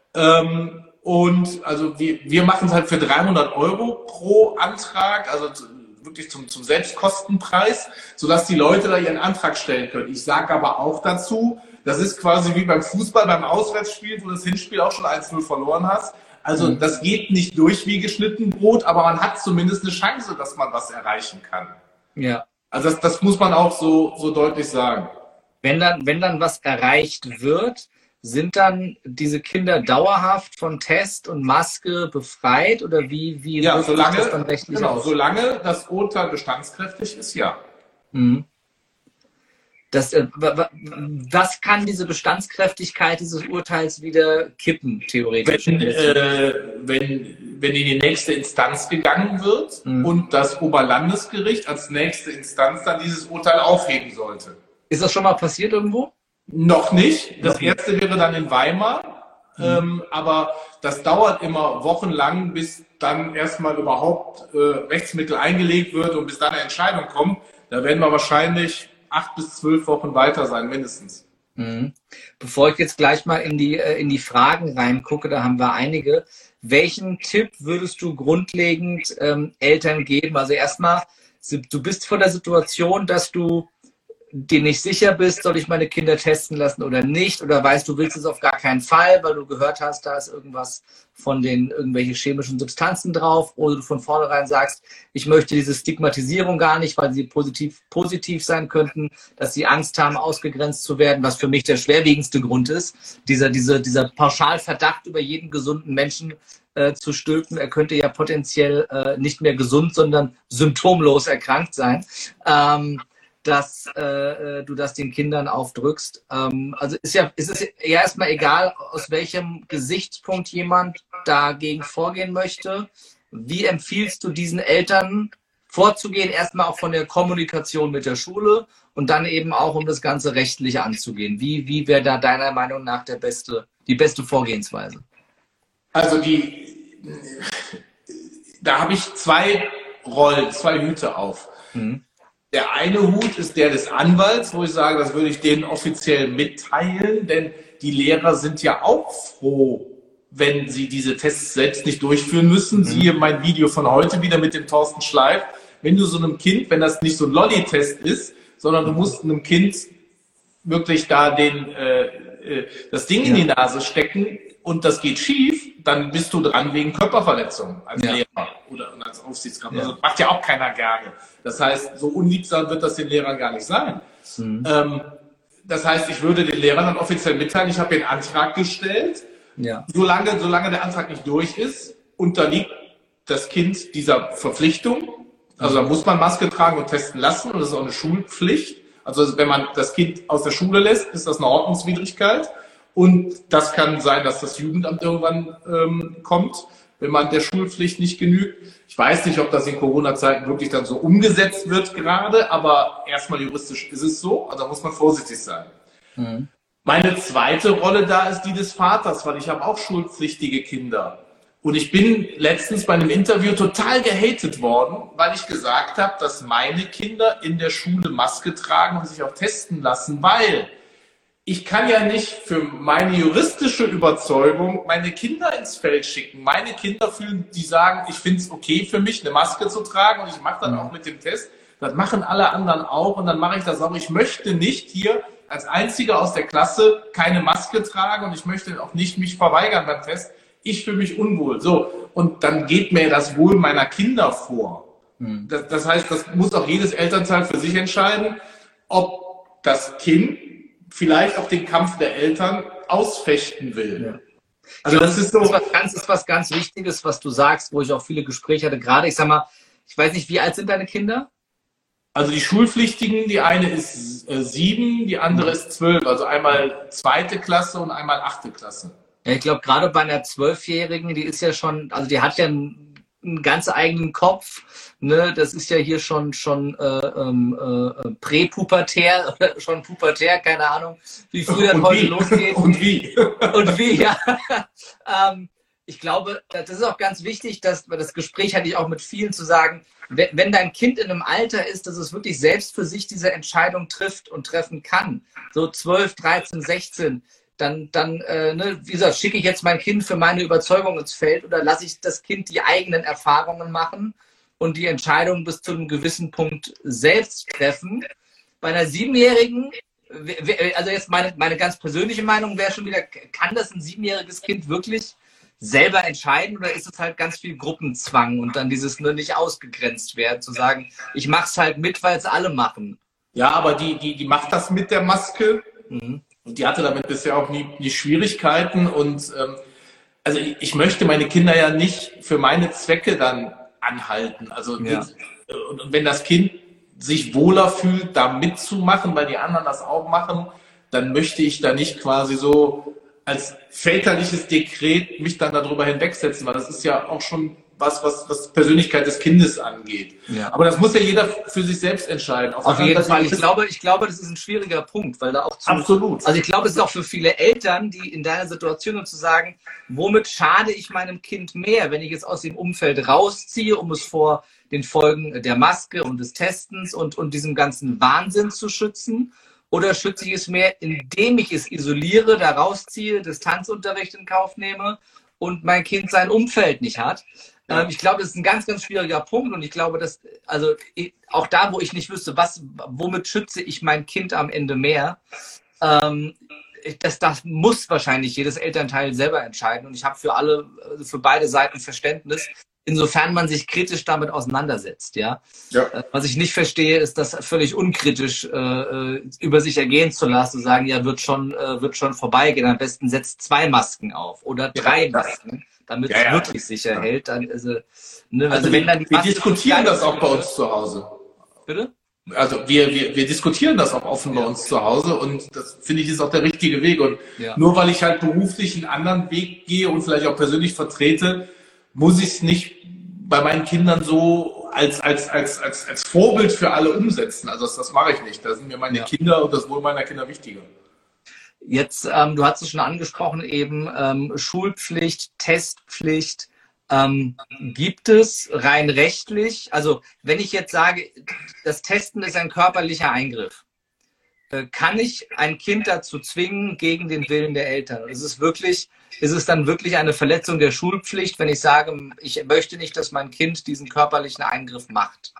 Ähm, und also wir, wir machen es halt für dreihundert Euro pro Antrag, also wirklich zum, zum Selbstkostenpreis, sodass die Leute da ihren Antrag stellen können. Ich sage aber auch dazu, das ist quasi wie beim Fußball, beim Auswärtsspiel, wo du das Hinspiel auch schon eins null verloren hast. Also mhm. das geht nicht durch wie geschnitten Brot, aber man hat zumindest eine Chance, dass man was erreichen kann.
Ja.
Also das, das muss man auch so, so deutlich sagen.
Wenn dann, wenn dann was erreicht wird, sind dann diese Kinder dauerhaft von Test und Maske befreit oder wie, wie
ja, solange,
das dann rechtlich
genau,
aus?
Solange das Urteil bestandskräftig ist, ja.
Mhm. Das, äh, was kann diese Bestandskräftigkeit dieses Urteils wieder kippen, theoretisch?
Wenn, äh, wenn, wenn in die nächste Instanz gegangen wird mhm. und das Oberlandesgericht als nächste Instanz dann dieses Urteil aufheben sollte.
Ist das schon mal passiert irgendwo?
Noch nicht. Das erste wäre dann in Weimar. Mhm. Ähm, aber das dauert immer wochenlang, bis dann erstmal überhaupt äh, Rechtsmittel eingelegt wird und bis dann eine Entscheidung kommt. Da werden wir wahrscheinlich acht bis zwölf Wochen weiter sein, mindestens.
Mhm. Bevor ich jetzt gleich mal in die, in die Fragen reingucke, da haben wir einige. Welchen Tipp würdest du grundlegend ähm, Eltern geben? Also erstmal, du bist vor der Situation, dass du dir nicht sicher bist, soll ich meine Kinder testen lassen oder nicht? Oder weißt du, willst es auf gar keinen Fall, weil du gehört hast, da ist irgendwas von den irgendwelche chemischen Substanzen drauf, oder du von vornherein sagst, ich möchte diese Stigmatisierung gar nicht, weil sie positiv, positiv sein könnten, dass sie Angst haben, ausgegrenzt zu werden, was für mich der schwerwiegendste Grund ist. Dieser, dieser, dieser Pauschalverdacht über jeden gesunden Menschen äh, zu stülpen, er könnte ja potenziell äh, nicht mehr gesund, sondern symptomlos erkrankt sein. Ähm, dass äh, du das den Kindern aufdrückst. Ähm, also ist ja, ist es ja erstmal egal, aus welchem Gesichtspunkt jemand dagegen vorgehen möchte. Wie empfiehlst du diesen Eltern vorzugehen? Erstmal auch von der Kommunikation mit der Schule und dann eben auch, um das Ganze rechtlich anzugehen. Wie, wie wäre da deiner Meinung nach der beste, die beste Vorgehensweise?
Also die, da habe ich zwei Rollen, zwei Hüte auf. Mhm. Der eine Hut ist der des Anwalts, wo ich sage, das würde ich denen offiziell mitteilen, denn die Lehrer sind ja auch froh, wenn sie diese Tests selbst nicht durchführen müssen. Mhm. Siehe mein Video von heute wieder mit dem Thorsten Schleif. Wenn du so einem Kind, wenn das nicht so ein Lolli-Test ist, sondern du musst einem Kind wirklich da den, äh, äh, das Ding ja. in die Nase stecken und das geht schief, dann bist du dran wegen Körperverletzung als ja. Lehrer oder als Aufsichtskraft. Ja. Also macht ja auch keiner gerne. Das heißt, so unliebsam wird das den Lehrern gar nicht sein. Mhm. Ähm, das heißt, ich würde den Lehrern dann offiziell mitteilen, ich habe den Antrag gestellt. Ja. Solange, solange der Antrag nicht durch ist, unterliegt das Kind dieser Verpflichtung. Also da muss man Maske tragen und testen lassen und das ist auch eine Schulpflicht. Also wenn man das Kind aus der Schule lässt, ist das eine Ordnungswidrigkeit. Und das kann sein, dass das Jugendamt irgendwann ähm, kommt, wenn man der Schulpflicht nicht genügt. Ich weiß nicht, ob das in Corona-Zeiten wirklich dann so umgesetzt wird gerade, aber erstmal juristisch ist es so, also da muss man vorsichtig sein. Mhm. Meine zweite Rolle da ist die des Vaters, weil ich habe auch schulpflichtige Kinder. Und ich bin letztens bei einem Interview total gehatet worden, weil ich gesagt habe, dass meine Kinder in der Schule Maske tragen und sich auch testen lassen, weil ich kann ja nicht für meine juristische Überzeugung meine Kinder ins Feld schicken. Meine Kinder fühlen, die sagen, ich finde es okay für mich, eine Maske zu tragen und ich mache dann auch mit dem Test. Das machen alle anderen auch und dann mache ich das auch. Ich möchte nicht hier als Einziger aus der Klasse keine Maske tragen und ich möchte auch nicht mich verweigern beim Test. Ich fühle mich unwohl. So, und dann geht mir das Wohl meiner Kinder vor. Mhm. Das, das heißt, das muss auch jedes Elternteil für sich entscheiden, ob das Kind vielleicht auch den Kampf der Eltern ausfechten will. Ja.
Also das ist so. Das ist was, ganz, ist was ganz Wichtiges, was du sagst, wo ich auch viele Gespräche hatte. Gerade, ich sag mal, ich weiß nicht, wie alt sind deine Kinder?
Also die Schulpflichtigen, die eine ist äh, sieben, die andere mhm. ist zwölf. Also einmal zweite Klasse und einmal achte Klasse.
Ja, ich glaube, gerade bei einer Zwölfjährigen, die ist ja schon, also die hat ja einen, einen ganz eigenen Kopf. Ne, das ist ja hier schon schon äh, äh, präpubertär, schon pubertär, keine Ahnung, wie früh das heute losgeht.
Und wie.
Und wie, ja. ähm, ich glaube, das ist auch ganz wichtig, dass das Gespräch hatte ich auch mit vielen zu sagen, wenn, wenn dein Kind in einem Alter ist, dass es wirklich selbst für sich diese Entscheidung trifft und treffen kann, so zwölf, dreizehn, sechzehn, dann, dann äh, ne, wie gesagt, schicke ich jetzt mein Kind für meine Überzeugung ins Feld oder lasse ich das Kind die eigenen Erfahrungen machen und die Entscheidung bis zu einem gewissen Punkt selbst treffen. Bei einer Siebenjährigen, also jetzt meine, meine ganz persönliche Meinung wäre schon wieder, kann das ein siebenjähriges Kind wirklich selber entscheiden oder ist es halt ganz viel Gruppenzwang und dann dieses nur nicht ausgegrenzt werden, zu sagen, ich mache es halt mit, weil es alle machen.
Ja, aber die, die, die macht das mit der Maske mhm. und die hatte damit bisher auch nie, nie Schwierigkeiten und ähm, also ich, ich möchte meine Kinder ja nicht für meine Zwecke dann anhalten. Also ja. das, und wenn das Kind sich wohler fühlt, da mitzumachen, weil die anderen das auch machen, dann möchte ich da nicht quasi so als väterliches Dekret mich dann darüber hinwegsetzen, weil das ist ja auch schon was, was, was Persönlichkeit des Kindes angeht.
Ja.
Aber das muss ja jeder für sich selbst entscheiden.
Auf, Auf jeden Fall. Ich glaube, ich glaube, das ist ein schwieriger Punkt, weil da auch zu,
absolut.
Also ich glaube, es ist auch für viele Eltern, die in deiner Situation und zu sagen, womit schade ich meinem Kind mehr, wenn ich es aus dem Umfeld rausziehe, um es vor den Folgen der Maske und des Testens und, und diesem ganzen Wahnsinn zu schützen? Oder schütze ich es mehr, indem ich es isoliere, da rausziehe, Distanzunterricht in Kauf nehme und mein Kind sein Umfeld nicht hat? Ja. Ähm, ich glaube, das ist ein ganz, ganz schwieriger Punkt. Und ich glaube, dass, also ich, auch da, wo ich nicht wüsste, was, womit schütze ich mein Kind am Ende mehr, ähm, das, das muss wahrscheinlich jedes Elternteil selber entscheiden. Und ich habe für alle, für beide Seiten Verständnis, insofern man sich kritisch damit auseinandersetzt. Ja? Ja. Was ich nicht verstehe, ist das völlig unkritisch äh, über sich ergehen zu lassen, zu sagen, ja, wird schon, äh, wird schon vorbeigehen. Am besten setzt zwei Masken auf oder drei ja. Masken, damit ja, es ja. wirklich sicher ja. hält. Dann, also, ne, also,
also
wenn dann die
wir diskutieren das auch bei uns zu Hause.
Bitte?
Also wir, wir, wir diskutieren das auch offen ja. bei uns zu Hause und das finde ich ist auch der richtige Weg. Und ja. nur weil ich halt beruflich einen anderen Weg gehe und vielleicht auch persönlich vertrete, muss ich es nicht bei meinen Kindern so als, als, als, als, als Vorbild für alle umsetzen. Also das, das mache ich nicht. Da sind mir meine ja. Kinder und das Wohl meiner Kinder wichtiger.
Jetzt, ähm, du hast es schon angesprochen, eben ähm, Schulpflicht, Testpflicht. Ähm, gibt es rein rechtlich, also wenn ich jetzt sage, das Testen ist ein körperlicher Eingriff, äh, kann ich ein Kind dazu zwingen gegen den Willen der Eltern? Ist es wirklich, ist es dann wirklich eine Verletzung der Schulpflicht, wenn ich sage, ich möchte nicht, dass mein Kind diesen körperlichen Eingriff macht?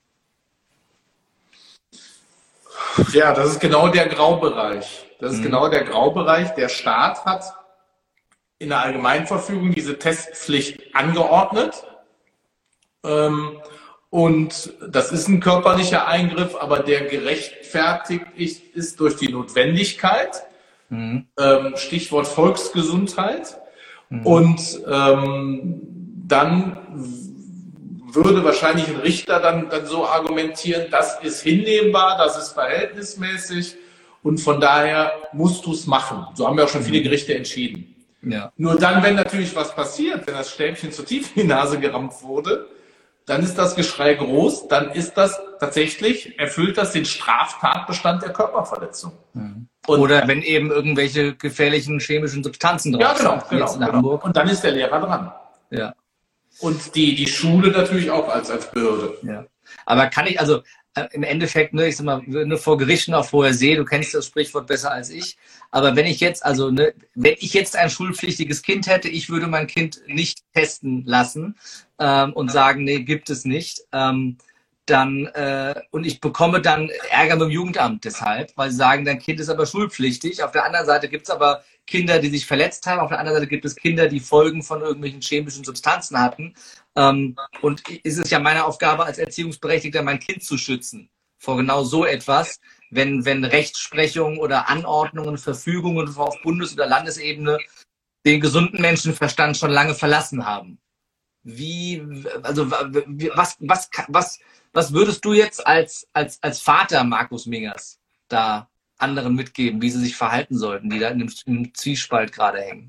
Ja, das ist genau der Graubereich. Das ist mhm. genau der Graubereich. Der Staat hat in der Allgemeinverfügung diese Testpflicht angeordnet. Ähm, und das ist ein körperlicher Eingriff, aber der gerechtfertigt ist durch die Notwendigkeit. Mhm. Ähm, Stichwort Volksgesundheit. Mhm. Und ähm, dann würde wahrscheinlich ein Richter dann, dann so argumentieren, das ist hinnehmbar, das ist verhältnismäßig und von daher musst du es machen. So haben ja auch schon viele Gerichte entschieden. Ja. Nur dann, wenn natürlich was passiert, wenn das Stäbchen zu tief in die Nase gerammt wurde, dann ist das Geschrei groß, dann ist das tatsächlich, erfüllt das den Straftatbestand der Körperverletzung.
Mhm. Oder wenn eben irgendwelche gefährlichen chemischen Substanzen drauf
ja, genau,
sind,
genau,
jetzt in
genau.
Hamburg.
Und dann ist der Lehrer dran.
Ja.
Und die, die Schule natürlich auch als, als Behörde.
Ja. Aber kann ich, also äh, im Endeffekt, ne, ich sag mal, ne, vor Gerichten auch vorher sehe, du kennst das Sprichwort besser als ich, aber wenn ich jetzt, also ne, wenn ich jetzt ein schulpflichtiges Kind hätte, ich würde mein Kind nicht testen lassen ähm, und sagen, nee, gibt es nicht. Ähm, dann äh, und ich bekomme dann Ärger mit dem Jugendamt deshalb, weil sie sagen, dein Kind ist aber schulpflichtig. Auf der anderen Seite gibt es aber Kinder, die sich verletzt haben. Auf der anderen Seite gibt es Kinder, die Folgen von irgendwelchen chemischen Substanzen hatten. Ähm, und ist es ja meine Aufgabe als Erziehungsberechtigter, mein Kind zu schützen vor genau so etwas, wenn, wenn Rechtsprechung oder Anordnungen, Verfügungen auf Bundes- oder Landesebene den gesunden Menschenverstand schon lange verlassen haben. Wie, also was, was, was, was würdest du jetzt als, als, als Vater Markus Mingers da anderen mitgeben, wie sie sich verhalten sollten, die da in dem, in dem Zwiespalt gerade hängen?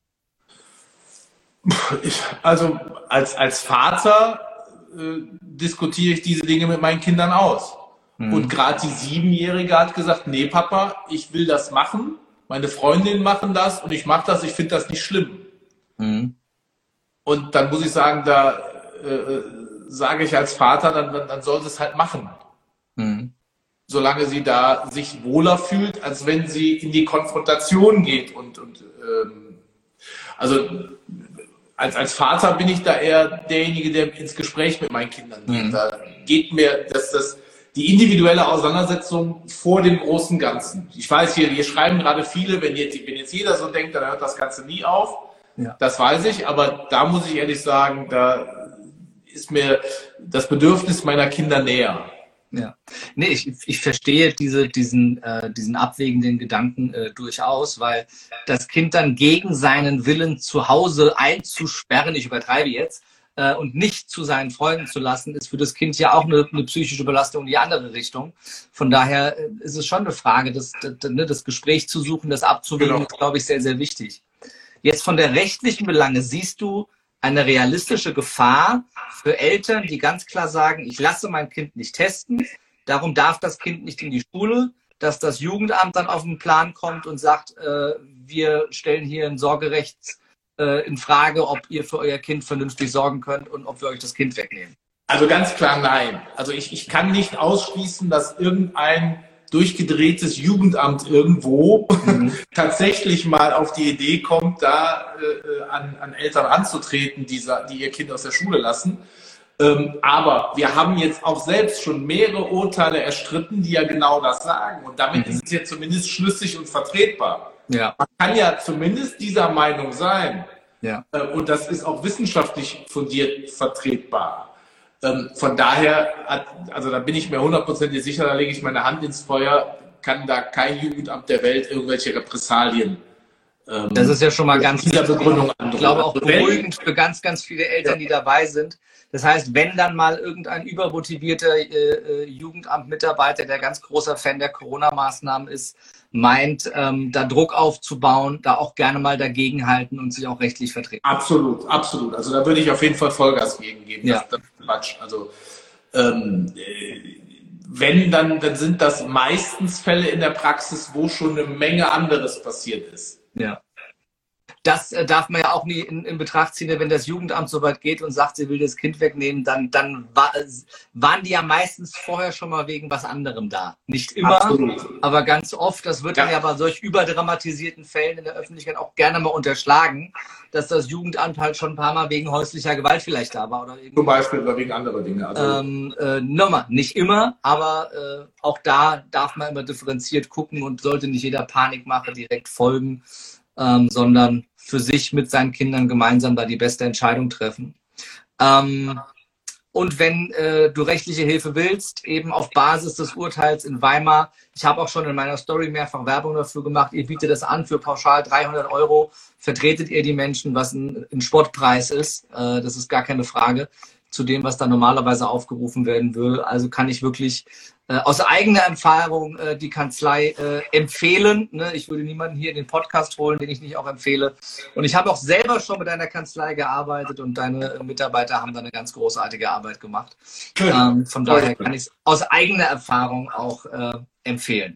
Ich, also als, als Vater äh, diskutiere ich diese Dinge mit meinen Kindern aus. Hm. Und gerade die Siebenjährige hat gesagt, nee Papa, ich will das machen, meine Freundinnen machen das und ich mache das, ich finde das nicht schlimm. Hm. Und dann muss ich sagen, da äh, sage ich als Vater, dann, dann, dann soll sie es halt machen. Mhm. Solange sie da sich wohler fühlt, als wenn sie in die Konfrontation geht. Und, und ähm, also als, als Vater bin ich da eher derjenige, der ins Gespräch mit meinen Kindern geht. Mhm. Da geht mir das, das, die individuelle Auseinandersetzung vor dem großen Ganzen. Ich weiß, hier, hier schreiben gerade viele, wenn jetzt, wenn jetzt jeder so denkt, dann hört das Ganze nie auf. Ja. Das weiß ich, aber da muss ich ehrlich sagen, da ist mir das Bedürfnis meiner Kinder näher.
Ja, nee, ich, ich verstehe diese, diesen, äh, diesen abwägenden Gedanken äh, durchaus, weil das Kind dann gegen seinen Willen zu Hause einzusperren, ich übertreibe jetzt, äh, und nicht zu seinen Freunden zu lassen, ist für das Kind ja auch eine, eine psychische Belastung in die andere Richtung. Von daher äh, ist es schon eine Frage, das, das, das Gespräch zu suchen, das abzuwägen, genau. Ist, glaube ich, sehr, sehr wichtig. Jetzt von der rechtlichen Belange siehst du eine realistische Gefahr für Eltern, die ganz klar sagen, ich lasse mein Kind nicht testen, darum darf das Kind nicht in die Schule, dass das Jugendamt dann auf den Plan kommt und sagt, äh, wir stellen hier ein Sorgerecht äh, in Frage, ob ihr für euer Kind vernünftig sorgen könnt und ob wir euch das Kind wegnehmen?
Also ganz klar nein. Also ich, ich kann nicht ausschließen, dass irgendein durchgedrehtes Jugendamt irgendwo mhm. tatsächlich mal auf die Idee kommt, da äh, an, an Eltern anzutreten, die, die ihr Kind aus der Schule lassen. Ähm, aber wir haben jetzt auch selbst schon mehrere Urteile erstritten, die ja genau das sagen. Und damit mhm. ist es ja zumindest schlüssig und vertretbar.
Ja.
Man kann ja zumindest dieser Meinung sein.
Ja.
Äh, und das ist auch wissenschaftlich fundiert vertretbar. Ähm, von daher, hat, also da bin ich mir hundertprozentig sicher, da lege ich meine Hand ins Feuer, kann da kein Jugendamt der Welt irgendwelche Repressalien. Ähm,
das ist ja schon mal ganz
dieser Begründung
ich glaube auch beruhigend für ganz, ganz viele Eltern, die dabei sind. Das heißt, wenn dann mal irgendein übermotivierter äh, Jugendamt-Mitarbeiter, der ganz großer Fan der Corona-Maßnahmen ist, meint, ähm, da Druck aufzubauen, da auch gerne mal dagegenhalten und sich auch rechtlich vertreten.
Absolut, absolut. Also da würde ich auf jeden Fall Vollgas gegen geben.
Ja.
Das, das ist Quatsch. Also ähm, wenn, dann, dann sind das meistens Fälle in der Praxis, wo schon eine Menge anderes passiert ist.
Ja. Das äh, darf man ja auch nie in, in Betracht ziehen, wenn das Jugendamt so weit geht und sagt, sie will das Kind wegnehmen, dann, dann war, waren die ja meistens vorher schon mal wegen was anderem da. Nicht immer, Absolut. aber ganz oft. Das wird ja. dann ja bei solch überdramatisierten Fällen in der Öffentlichkeit auch gerne mal unterschlagen, dass das Jugendamt halt schon ein paar Mal wegen häuslicher Gewalt vielleicht da war. Oder
Zum Beispiel oder wegen anderer Dinge. Also
ähm, äh, nochmal, nicht immer, aber äh, auch da darf man immer differenziert gucken und sollte nicht jeder Panikmache direkt folgen. Ähm, sondern für sich mit seinen Kindern gemeinsam da die beste Entscheidung treffen. Ähm, und wenn äh, du rechtliche Hilfe willst, eben auf Basis des Urteils in Weimar, ich habe auch schon in meiner Story mehrfach Werbung dafür gemacht, ihr bietet das an für pauschal dreihundert Euro, vertretet ihr die Menschen, was ein, ein Spottpreis ist, äh, das ist gar keine Frage, zu dem, was da normalerweise aufgerufen werden würde. Also kann ich wirklich äh, aus eigener Erfahrung äh, die Kanzlei äh, empfehlen. Ne? Ich würde niemanden hier in den Podcast holen, den ich nicht auch empfehle. Und ich habe auch selber schon mit deiner Kanzlei gearbeitet und deine Mitarbeiter haben da eine ganz großartige Arbeit gemacht. Ähm, von daher kann ich es aus eigener Erfahrung auch äh, empfehlen.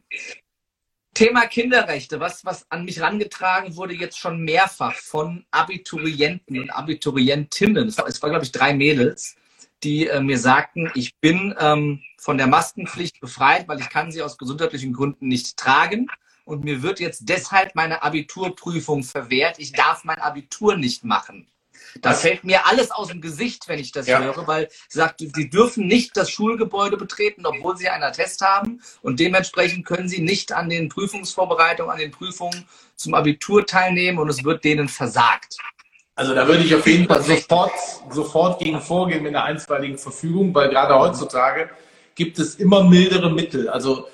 Thema Kinderrechte, was, was an mich herangetragen wurde, jetzt schon mehrfach von Abiturienten und Abiturientinnen. Es war, es war glaube ich, drei Mädels, die äh, mir sagten, ich bin ähm, von der Maskenpflicht befreit, weil ich kann sie aus gesundheitlichen Gründen nicht tragen. Und mir wird jetzt deshalb meine Abiturprüfung verwehrt. Ich darf mein Abitur nicht machen. Das fällt mir alles aus dem Gesicht, wenn ich das ja. höre, weil sie sagt, sie dürfen nicht das Schulgebäude betreten, obwohl sie einen Attest haben. Und dementsprechend können sie nicht an den Prüfungsvorbereitungen, an den Prüfungen zum Abitur teilnehmen und es wird denen versagt.
Also da würde ich auf jeden Fall sofort, sofort gegen vorgehen mit einer einstweiligen Verfügung, weil gerade heutzutage gibt es immer mildere Mittel. Also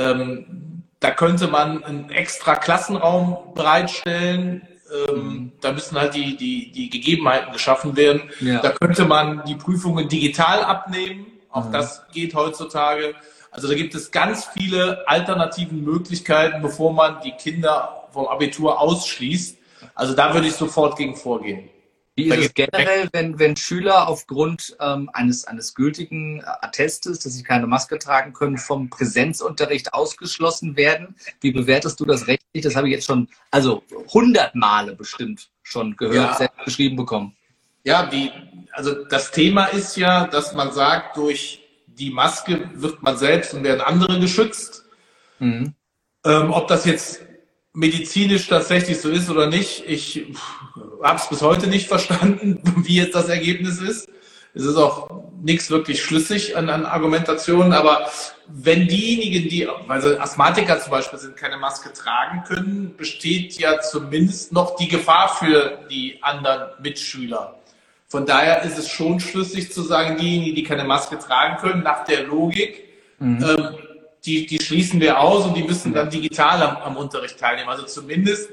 ähm, da könnte man einen extra Klassenraum bereitstellen. Ähm, da müssen halt die, die, die Gegebenheiten geschaffen werden. Ja. Da könnte man die Prüfungen digital abnehmen. Auch mhm. das geht heutzutage. Also da gibt es ganz viele alternativen Möglichkeiten, bevor man die Kinder vom Abitur ausschließt. Also da würde ich sofort gegen vorgehen.
Wie ist es generell, wenn, wenn Schüler aufgrund ähm, eines, eines gültigen Attestes, dass sie keine Maske tragen können, vom Präsenzunterricht ausgeschlossen werden? Wie bewertest du das rechtlich? Das habe ich jetzt schon, also hundert Male bestimmt schon gehört, ja. selbst beschrieben bekommen.
Ja, die, also das Thema ist ja, dass man sagt, durch die Maske wird man selbst und werden andere geschützt. Mhm. Ähm, ob das jetzt medizinisch tatsächlich so ist oder nicht, ich habe es bis heute nicht verstanden, wie jetzt das Ergebnis ist. Es ist auch nichts wirklich schlüssig an, an Argumentationen, aber wenn diejenigen, die, also Asthmatiker zum Beispiel sind, keine Maske tragen können, besteht ja zumindest noch die Gefahr für die anderen Mitschüler. Von daher ist es schon schlüssig zu sagen, diejenigen, die keine Maske tragen können, nach der Logik, mhm. ähm, Die, die schließen wir aus und die müssen dann digital am, am Unterricht teilnehmen. Also zumindest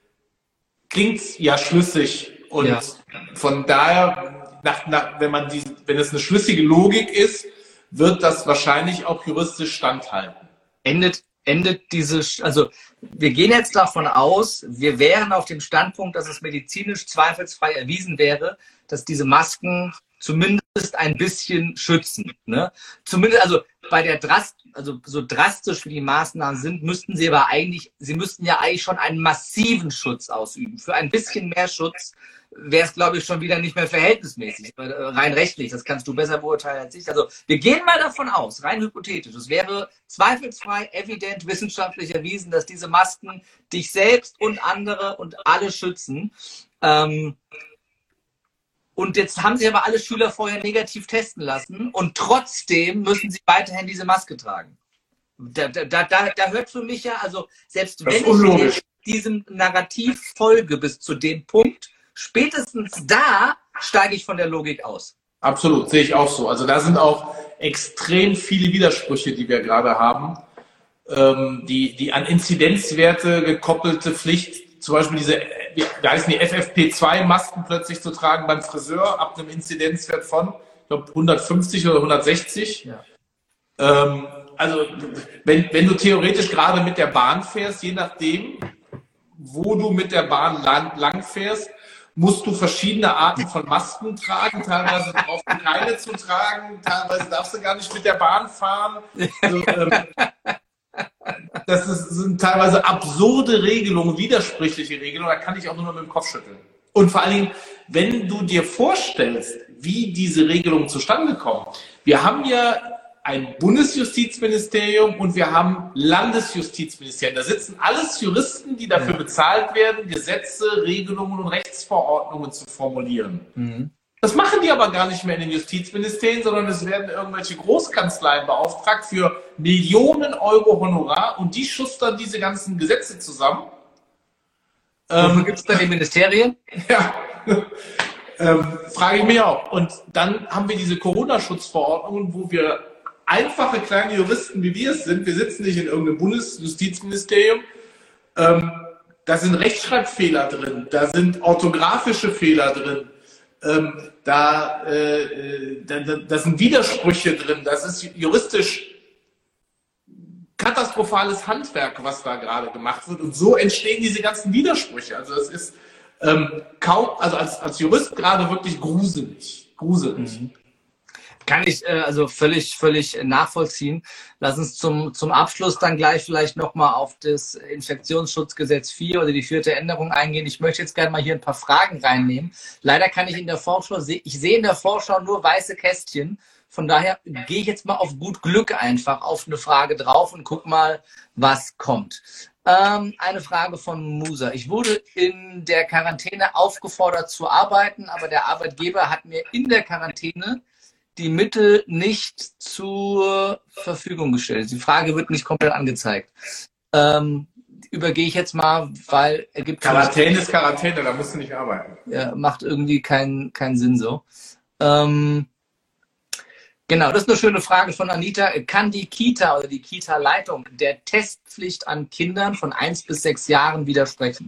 klingt es ja schlüssig. Und ja. von daher, nach, nach, wenn, man die, wenn es eine schlüssige Logik ist, wird das wahrscheinlich auch juristisch standhalten.
Endet, endet diese, also wir gehen jetzt davon aus, wir wären auf dem Standpunkt, dass es medizinisch zweifelsfrei erwiesen wäre, dass diese Masken zumindest ein bisschen schützen. Ne? Zumindest, also bei der Drast, also so drastisch wie die Maßnahmen sind, müssten sie aber eigentlich, sie müssten ja eigentlich schon einen massiven Schutz ausüben. Für ein bisschen mehr Schutz wäre es, glaube ich, schon wieder nicht mehr verhältnismäßig, rein rechtlich. Das kannst du besser beurteilen als ich. Also wir gehen mal davon aus, rein hypothetisch, es wäre zweifelsfrei, evident, wissenschaftlich erwiesen, dass diese Masken dich selbst und andere und alle schützen. Ähm, Und jetzt haben sich aber alle Schüler vorher negativ testen lassen und trotzdem müssen sie weiterhin diese Maske tragen. Da, da, da, da hört für mich ja, also selbst wenn ich diesem Narrativ folge bis zu dem Punkt, spätestens da steige ich von der Logik aus.
Absolut, sehe ich auch so. Also da sind auch extrem viele Widersprüche, die wir gerade haben. Ähm, die, die an Inzidenzwerte gekoppelte Pflicht, zum Beispiel diese, wie heißen die F F P zwei Masken plötzlich zu tragen beim Friseur ab einem Inzidenzwert von, ich glaube, hundertfünfzig oder hundertsechzig. Ja. Ähm, also wenn, wenn du theoretisch gerade mit der Bahn fährst, je nachdem, wo du mit der Bahn lang, lang fährst, musst du verschiedene Arten von Masken tragen. Teilweise brauchst du keine zu tragen, teilweise darfst du gar nicht mit der Bahn fahren. Also, ähm, das ist, sind teilweise absurde Regelungen, widersprüchliche Regelungen, da kann ich auch nur noch mit dem Kopf schütteln. Und vor allen Dingen, wenn du dir vorstellst, wie diese Regelungen zustande kommen. Wir haben ja ein Bundesjustizministerium und wir haben Landesjustizministerien. Da sitzen alles Juristen, die dafür ja. bezahlt werden, Gesetze, Regelungen und Rechtsverordnungen zu formulieren. Mhm. Das machen die aber gar nicht mehr in den Justizministerien, sondern es werden irgendwelche Großkanzleien beauftragt für Millionen Euro Honorar und die schustern diese ganzen Gesetze zusammen.
Wofür ähm, gibt es da die Ministerien?
Ja, ähm, frage ich mich auch. Und dann haben wir diese Corona-Schutzverordnungen, wo wir einfache kleine Juristen, wie wir es sind, wir sitzen nicht in irgendeinem Bundesjustizministerium, ähm, da sind Rechtschreibfehler drin, da sind orthografische Fehler drin. Ähm, da, äh, da, da sind Widersprüche drin, das ist juristisch katastrophales Handwerk, was da gerade gemacht wird und so entstehen diese ganzen Widersprüche. Also es ist ähm, kaum, also als, als Jurist gerade wirklich gruselig. Gruselig.
Mhm. Kann ich äh, also völlig, völlig nachvollziehen. Lass uns zum, zum Abschluss dann gleich vielleicht nochmal auf das Infektionsschutzgesetz vier oder die vierte Änderung eingehen. Ich möchte jetzt gerne mal hier ein paar Fragen reinnehmen. Leider kann ich in der Vorschau, ich sehe in der Vorschau nur weiße Kästchen. Von daher gehe ich jetzt mal auf gut Glück einfach auf eine Frage drauf und guck mal, was kommt. Ähm, eine Frage von Musa. Ich wurde in der Quarantäne aufgefordert zu arbeiten, aber der Arbeitgeber hat mir in der Quarantäne die Mittel nicht zur Verfügung gestellt. Die Frage wird nicht komplett angezeigt. Ähm, übergehe ich jetzt mal, weil er gibt...
Quarantäne ist Quarantäne, da musst du nicht arbeiten.
Ja, macht irgendwie keinen keinen Sinn so. Ähm, genau, das ist eine schöne Frage von Anita. Kann die Kita oder die Kita-Leitung der Testpflicht an Kindern von eins bis sechs Jahren widersprechen?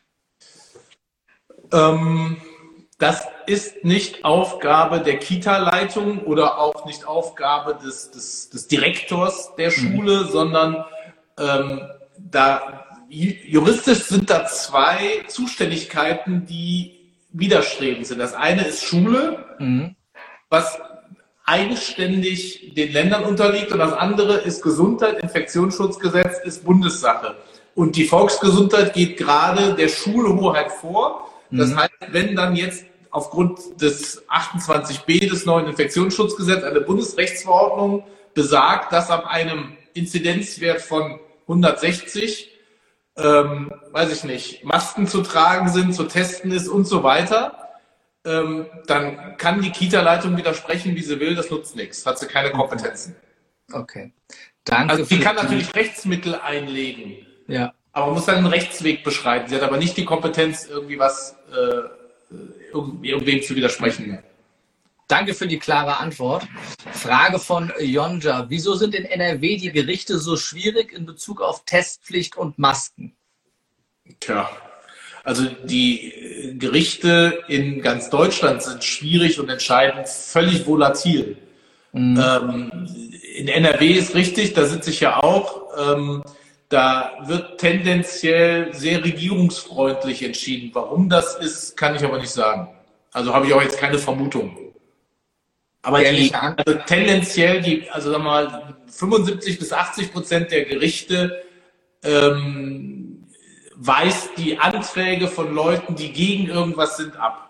Ähm... Das ist nicht Aufgabe der Kita-Leitung oder auch nicht Aufgabe des, des, des Direktors der Schule, mhm. sondern ähm, da juristisch sind da zwei Zuständigkeiten, die widerstrebend sind. Das eine ist Schule, mhm. was eigenständig den Ländern unterliegt, und das andere ist Gesundheit, Infektionsschutzgesetz ist Bundessache. Und die Volksgesundheit geht gerade der Schulhoheit vor. Das mhm. heißt, wenn dann jetzt aufgrund des achtundzwanzig b des neuen Infektionsschutzgesetzes eine Bundesrechtsverordnung besagt, dass ab einem Inzidenzwert von hundertsechzig, ähm, weiß ich nicht, Masken zu tragen sind, zu testen ist und so weiter, ähm, dann kann die Kita-Leitung widersprechen, wie sie will, das nutzt nichts, hat sie keine Kompetenzen.
Okay, danke.
Also sie kann natürlich Rechtsmittel einlegen,
ja.
aber muss dann einen Rechtsweg beschreiten. Sie hat aber nicht die Kompetenz, irgendwie was äh, irgendwem zu widersprechen.
Danke für die klare Antwort. Frage von Yonja. Wieso sind in N R W die Gerichte so schwierig in Bezug auf Testpflicht und Masken?
Tja, also die Gerichte in ganz Deutschland sind schwierig und entscheidend völlig volatil. Mhm. Ähm, in N R W ist richtig, da sitze ich ja auch. Ähm, Da wird tendenziell sehr regierungsfreundlich entschieden. Warum das ist, kann ich aber nicht sagen. Also habe ich auch jetzt keine Vermutung. Aber die, also tendenziell, die, also sagen wir mal, fünfundsiebzig bis achtzig Prozent der Gerichte ähm, weist die Anträge von Leuten, die gegen irgendwas sind, ab.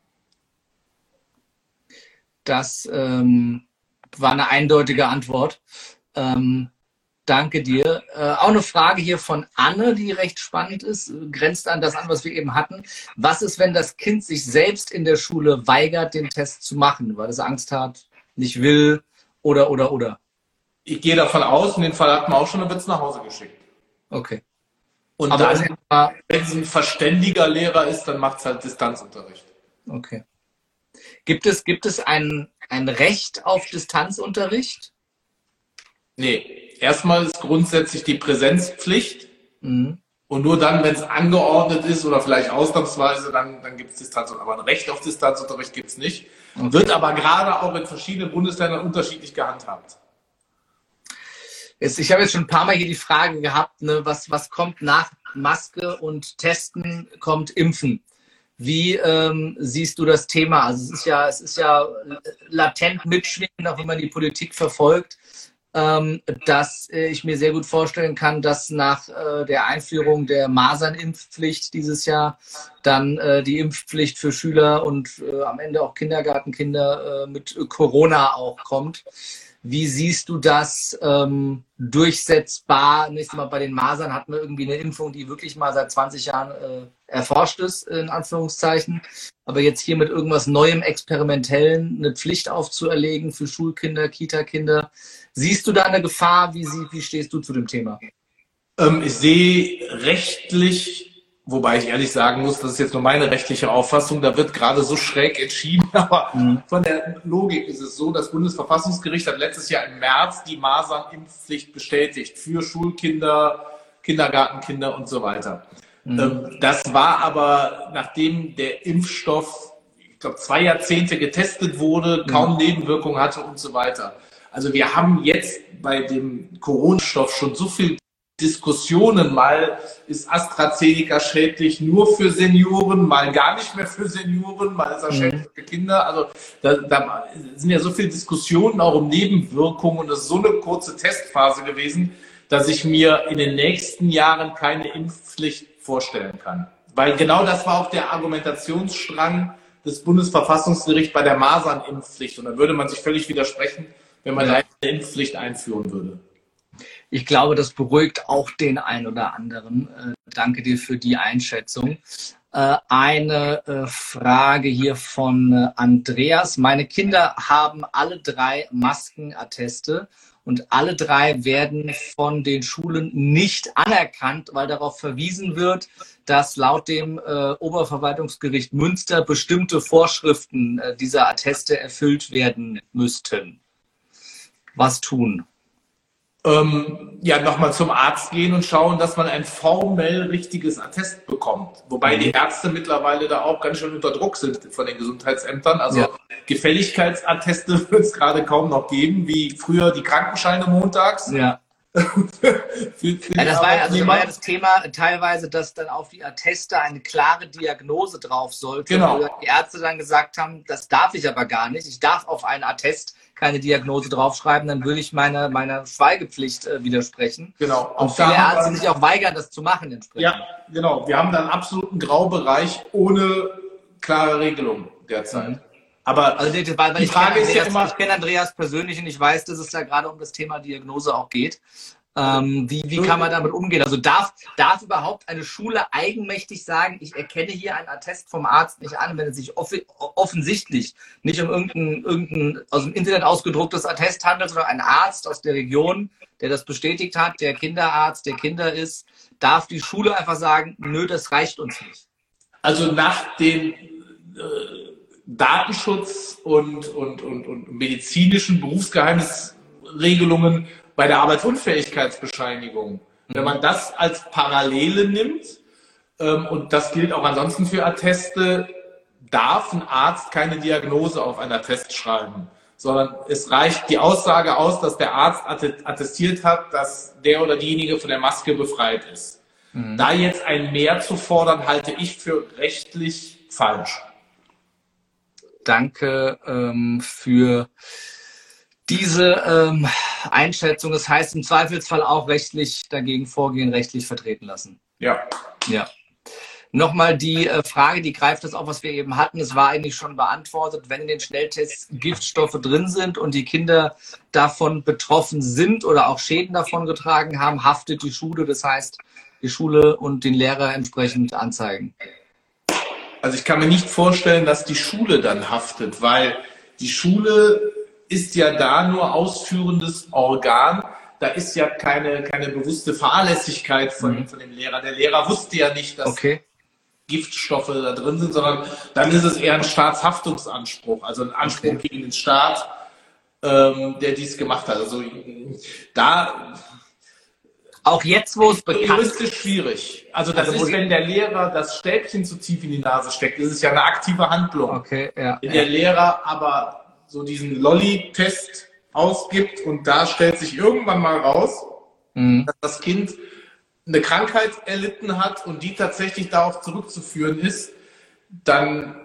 Das ähm, war eine eindeutige Antwort. Ähm, danke dir. Äh, auch eine Frage hier von Anne, die recht spannend ist, grenzt an das an, was wir eben hatten. Was ist, wenn das Kind sich selbst in der Schule weigert, den Test zu machen, weil es Angst hat, nicht will oder, oder, oder?
Ich gehe davon aus, in dem Fall hat man auch schon, dann wird es nach Hause geschickt.
Okay.
Und
aber
dann, wenn es ein verständiger Lehrer ist, dann macht es halt Distanzunterricht.
Okay. Gibt es, gibt es ein, ein Recht auf Distanzunterricht?
Nee. Erstmal ist grundsätzlich die Präsenzpflicht.
Mhm.
Und nur dann, wenn es angeordnet ist oder vielleicht ausnahmsweise, dann, dann gibt es Distanzunterricht. Aber ein Recht auf Distanzunterricht gibt es nicht. Okay. Wird aber gerade auch in verschiedenen Bundesländern unterschiedlich gehandhabt.
Jetzt, ich habe jetzt schon ein paar Mal hier die Frage gehabt, ne, was, was kommt nach Maske und Testen, kommt Impfen. Wie ähm, siehst du das Thema? Also es ist ja, es ist ja latent mitschwingend, auch wenn man die Politik verfolgt, ähm, dass äh, ich mir sehr gut vorstellen kann, dass nach äh, der Einführung der Masernimpfpflicht dieses Jahr dann äh, die Impfpflicht für Schüler und äh, am Ende auch Kindergartenkinder äh, mit Corona auch kommt. Wie siehst du das ähm, durchsetzbar? Nächstes Mal bei den Masern hatten wir irgendwie eine Impfung, die wirklich mal seit zwanzig Jahren äh, erforscht ist, in Anführungszeichen. Aber jetzt hier mit irgendwas Neuem, Experimentellen eine Pflicht aufzuerlegen für Schulkinder, Kita-Kinder. Siehst du da eine Gefahr? Wie, wie stehst du zu dem Thema?
Ähm, ich sehe rechtlich, wobei ich ehrlich sagen muss, das ist jetzt nur meine rechtliche Auffassung, da wird gerade so schräg entschieden, aber mhm. von der Logik ist es so, das Bundesverfassungsgericht hat letztes Jahr im März die Masernimpfpflicht bestätigt für Schulkinder, Kindergartenkinder und so weiter. Mhm. Ähm, das war aber, nachdem der Impfstoff, ich glaube, zwei Jahrzehnte getestet wurde, kaum mhm. Nebenwirkungen hatte und so weiter. Also wir haben jetzt bei dem Corona-Stoff schon so viel Diskussionen, mal ist AstraZeneca schädlich nur für Senioren, mal gar nicht mehr für Senioren, mal ist er schädlich für Kinder. Also da, da sind ja so viele Diskussionen auch um Nebenwirkungen und es ist so eine kurze Testphase gewesen, dass ich mir in den nächsten Jahren keine Impfpflicht vorstellen kann. Weil genau das war auch der Argumentationsstrang des Bundesverfassungsgerichts bei der Masernimpfpflicht. Und da würde man sich völlig widersprechen, wenn man ja. eine Impfpflicht einführen würde.
Ich glaube, das beruhigt auch den einen oder anderen. Äh, danke dir für die Einschätzung. Äh, eine äh, Frage hier von äh, Andreas. Meine Kinder haben alle drei Maskenatteste und alle drei werden von den Schulen nicht anerkannt, weil darauf verwiesen wird, dass laut dem äh, Oberverwaltungsgericht Münster bestimmte Vorschriften äh, dieser Atteste erfüllt werden müssten. Was tun?
Ähm, ja, nochmal zum Arzt gehen und schauen, dass man ein formell richtiges Attest bekommt. Wobei die Ärzte mittlerweile da auch ganz schön unter Druck sind von den Gesundheitsämtern. Also ja. Gefälligkeitsatteste wird es gerade kaum noch geben, wie früher die Krankenscheine montags.
Ja. für, für ja, das, war ja, also das war ja das Thema teilweise, dass dann auf die Atteste eine klare Diagnose drauf sollte.
Genau.
Wo die Ärzte dann gesagt haben, das darf ich aber gar nicht. Ich darf auf einen Attest keine Diagnose draufschreiben, dann würde ich meiner meiner Schweigepflicht äh, widersprechen.
Genau.
Und viele Ärzte sich auch weigern, das zu machen entsprechend.
Ja, genau. Wir haben da einen absoluten Graubereich ohne klare Regelung derzeit. Mhm. Aber
also die, weil, weil die Frage ist ja immer, ich kenne Andreas persönlich und ich weiß, dass es da gerade um das Thema Diagnose auch geht. Ähm, wie, wie kann man damit umgehen? Also darf, darf überhaupt eine Schule eigenmächtig sagen, ich erkenne hier einen Attest vom Arzt nicht an, wenn es sich off offensichtlich nicht um irgendein, irgendein aus dem Internet ausgedrucktes Attest handelt, sondern ein Arzt aus der Region, der das bestätigt hat, der Kinderarzt, der Kinder ist, darf die Schule einfach sagen, nö, das reicht uns nicht.
Also nach den äh, Datenschutz und, und, und, und medizinischen Berufsgeheimnisregelungen bei der Arbeitsunfähigkeitsbescheinigung, wenn man das als Parallele nimmt, ähm, und das gilt auch ansonsten für Atteste, darf ein Arzt keine Diagnose auf ein Attest schreiben. sondern es reicht die Aussage aus, dass der Arzt attestiert hat, dass der oder diejenige von der Maske befreit ist. Mhm. Da jetzt ein Mehr zu fordern, halte ich für rechtlich falsch.
Danke ähm, für diese ähm, Einschätzung. Das heißt, im Zweifelsfall auch rechtlich dagegen vorgehen, rechtlich vertreten lassen.
Ja.
Ja. Nochmal die äh, Frage, die greift das auf, was wir eben hatten. Es war eigentlich schon beantwortet. Wenn in den Schnelltests Giftstoffe drin sind und die Kinder davon betroffen sind oder auch Schäden davon getragen haben, haftet die Schule. Das heißt, die Schule und den Lehrer entsprechend anzeigen.
Also ich kann mir nicht vorstellen, dass die Schule dann haftet, weil die Schule ist ja da nur ausführendes Organ. Da ist ja keine, keine bewusste Fahrlässigkeit von, mhm. von dem Lehrer. Der Lehrer wusste ja nicht, dass
okay.
Giftstoffe da drin sind, sondern dann ist es eher ein Staatshaftungsanspruch, also ein Anspruch okay. gegen den Staat, ähm, der dies gemacht hat. Also da
auch jetzt, wo es bekannt
juristisch ist, schwierig. Also das also, ist, wenn der Lehrer das Stäbchen zu tief in die Nase steckt, das ist ja eine aktive Handlung.
Okay, ja,
wenn
ja.
der Lehrer aber so diesen Lolli-Test ausgibt und da stellt sich irgendwann mal raus, mhm. dass das Kind eine Krankheit erlitten hat und die tatsächlich darauf zurückzuführen ist, dann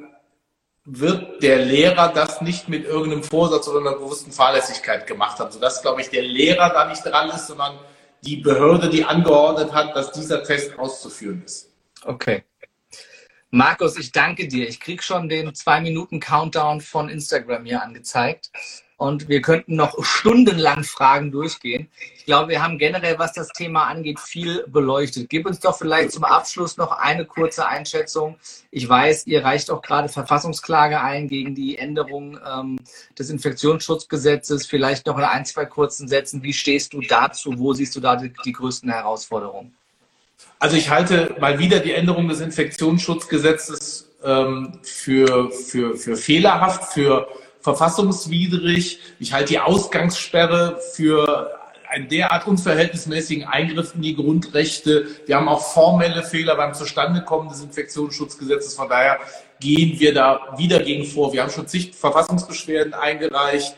wird der Lehrer das nicht mit irgendeinem Vorsatz oder einer bewussten Fahrlässigkeit gemacht haben, sodass, glaube ich, der Lehrer da nicht dran ist, sondern die Behörde, die angeordnet hat, dass dieser Test auszuführen ist.
Okay. Markus, ich danke dir. Ich kriege schon den zwei Minuten Countdown von Instagram hier angezeigt. Und wir könnten noch stundenlang Fragen durchgehen. Ich glaube, wir haben generell, was das Thema angeht, viel beleuchtet. Gib uns doch vielleicht zum Abschluss noch eine kurze Einschätzung. Ich weiß, ihr reicht auch gerade Verfassungsklage ein gegen die Änderung ähm, des Infektionsschutzgesetzes. Vielleicht noch in ein, zwei kurzen Sätzen. Wie stehst du dazu? Wo siehst du da die, die größten Herausforderungen?
Also ich halte mal wieder die Änderung des Infektionsschutzgesetzes ähm, für, für, für fehlerhaft, für verfassungswidrig. Ich halte die Ausgangssperre für einen derart unverhältnismäßigen Eingriff in die Grundrechte. Wir haben auch formelle Fehler beim Zustandekommen des Infektionsschutzgesetzes. Von daher gehen wir da wieder gegen vor. Wir haben schon zig Verfassungsbeschwerden eingereicht.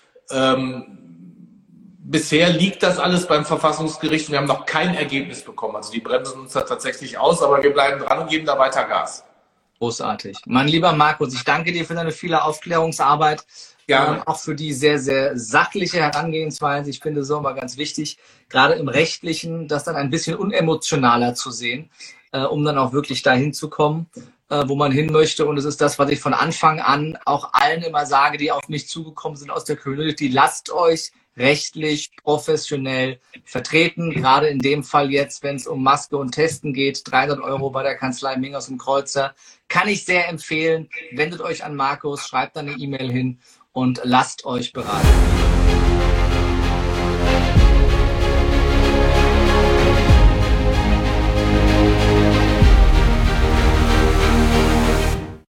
Ähm, bisher liegt das alles beim Verfassungsgericht und wir haben noch kein Ergebnis bekommen. Also die bremsen uns da tatsächlich aus, aber wir bleiben dran und geben da weiter Gas.
Großartig. Mein lieber Markus, ich danke dir für deine viele Aufklärungsarbeit,
ja.
ähm, auch für die sehr, sehr sachliche Herangehensweise. Ich finde es immer ganz wichtig, gerade im Rechtlichen, das dann ein bisschen unemotionaler zu sehen, äh, um dann auch wirklich dahin zu kommen, äh, wo man hin möchte. Und es ist das, was ich von Anfang an auch allen immer sage, die auf mich zugekommen sind aus der Community. Lasst euch rechtlich, professionell vertreten. Gerade in dem Fall jetzt, wenn es um Maske und Testen geht, dreihundert Euro bei der Kanzlei Mingers und Kreuzer. Kann ich sehr empfehlen. Wendet euch an Markus, schreibt dann eine E-Mail hin und lasst euch beraten.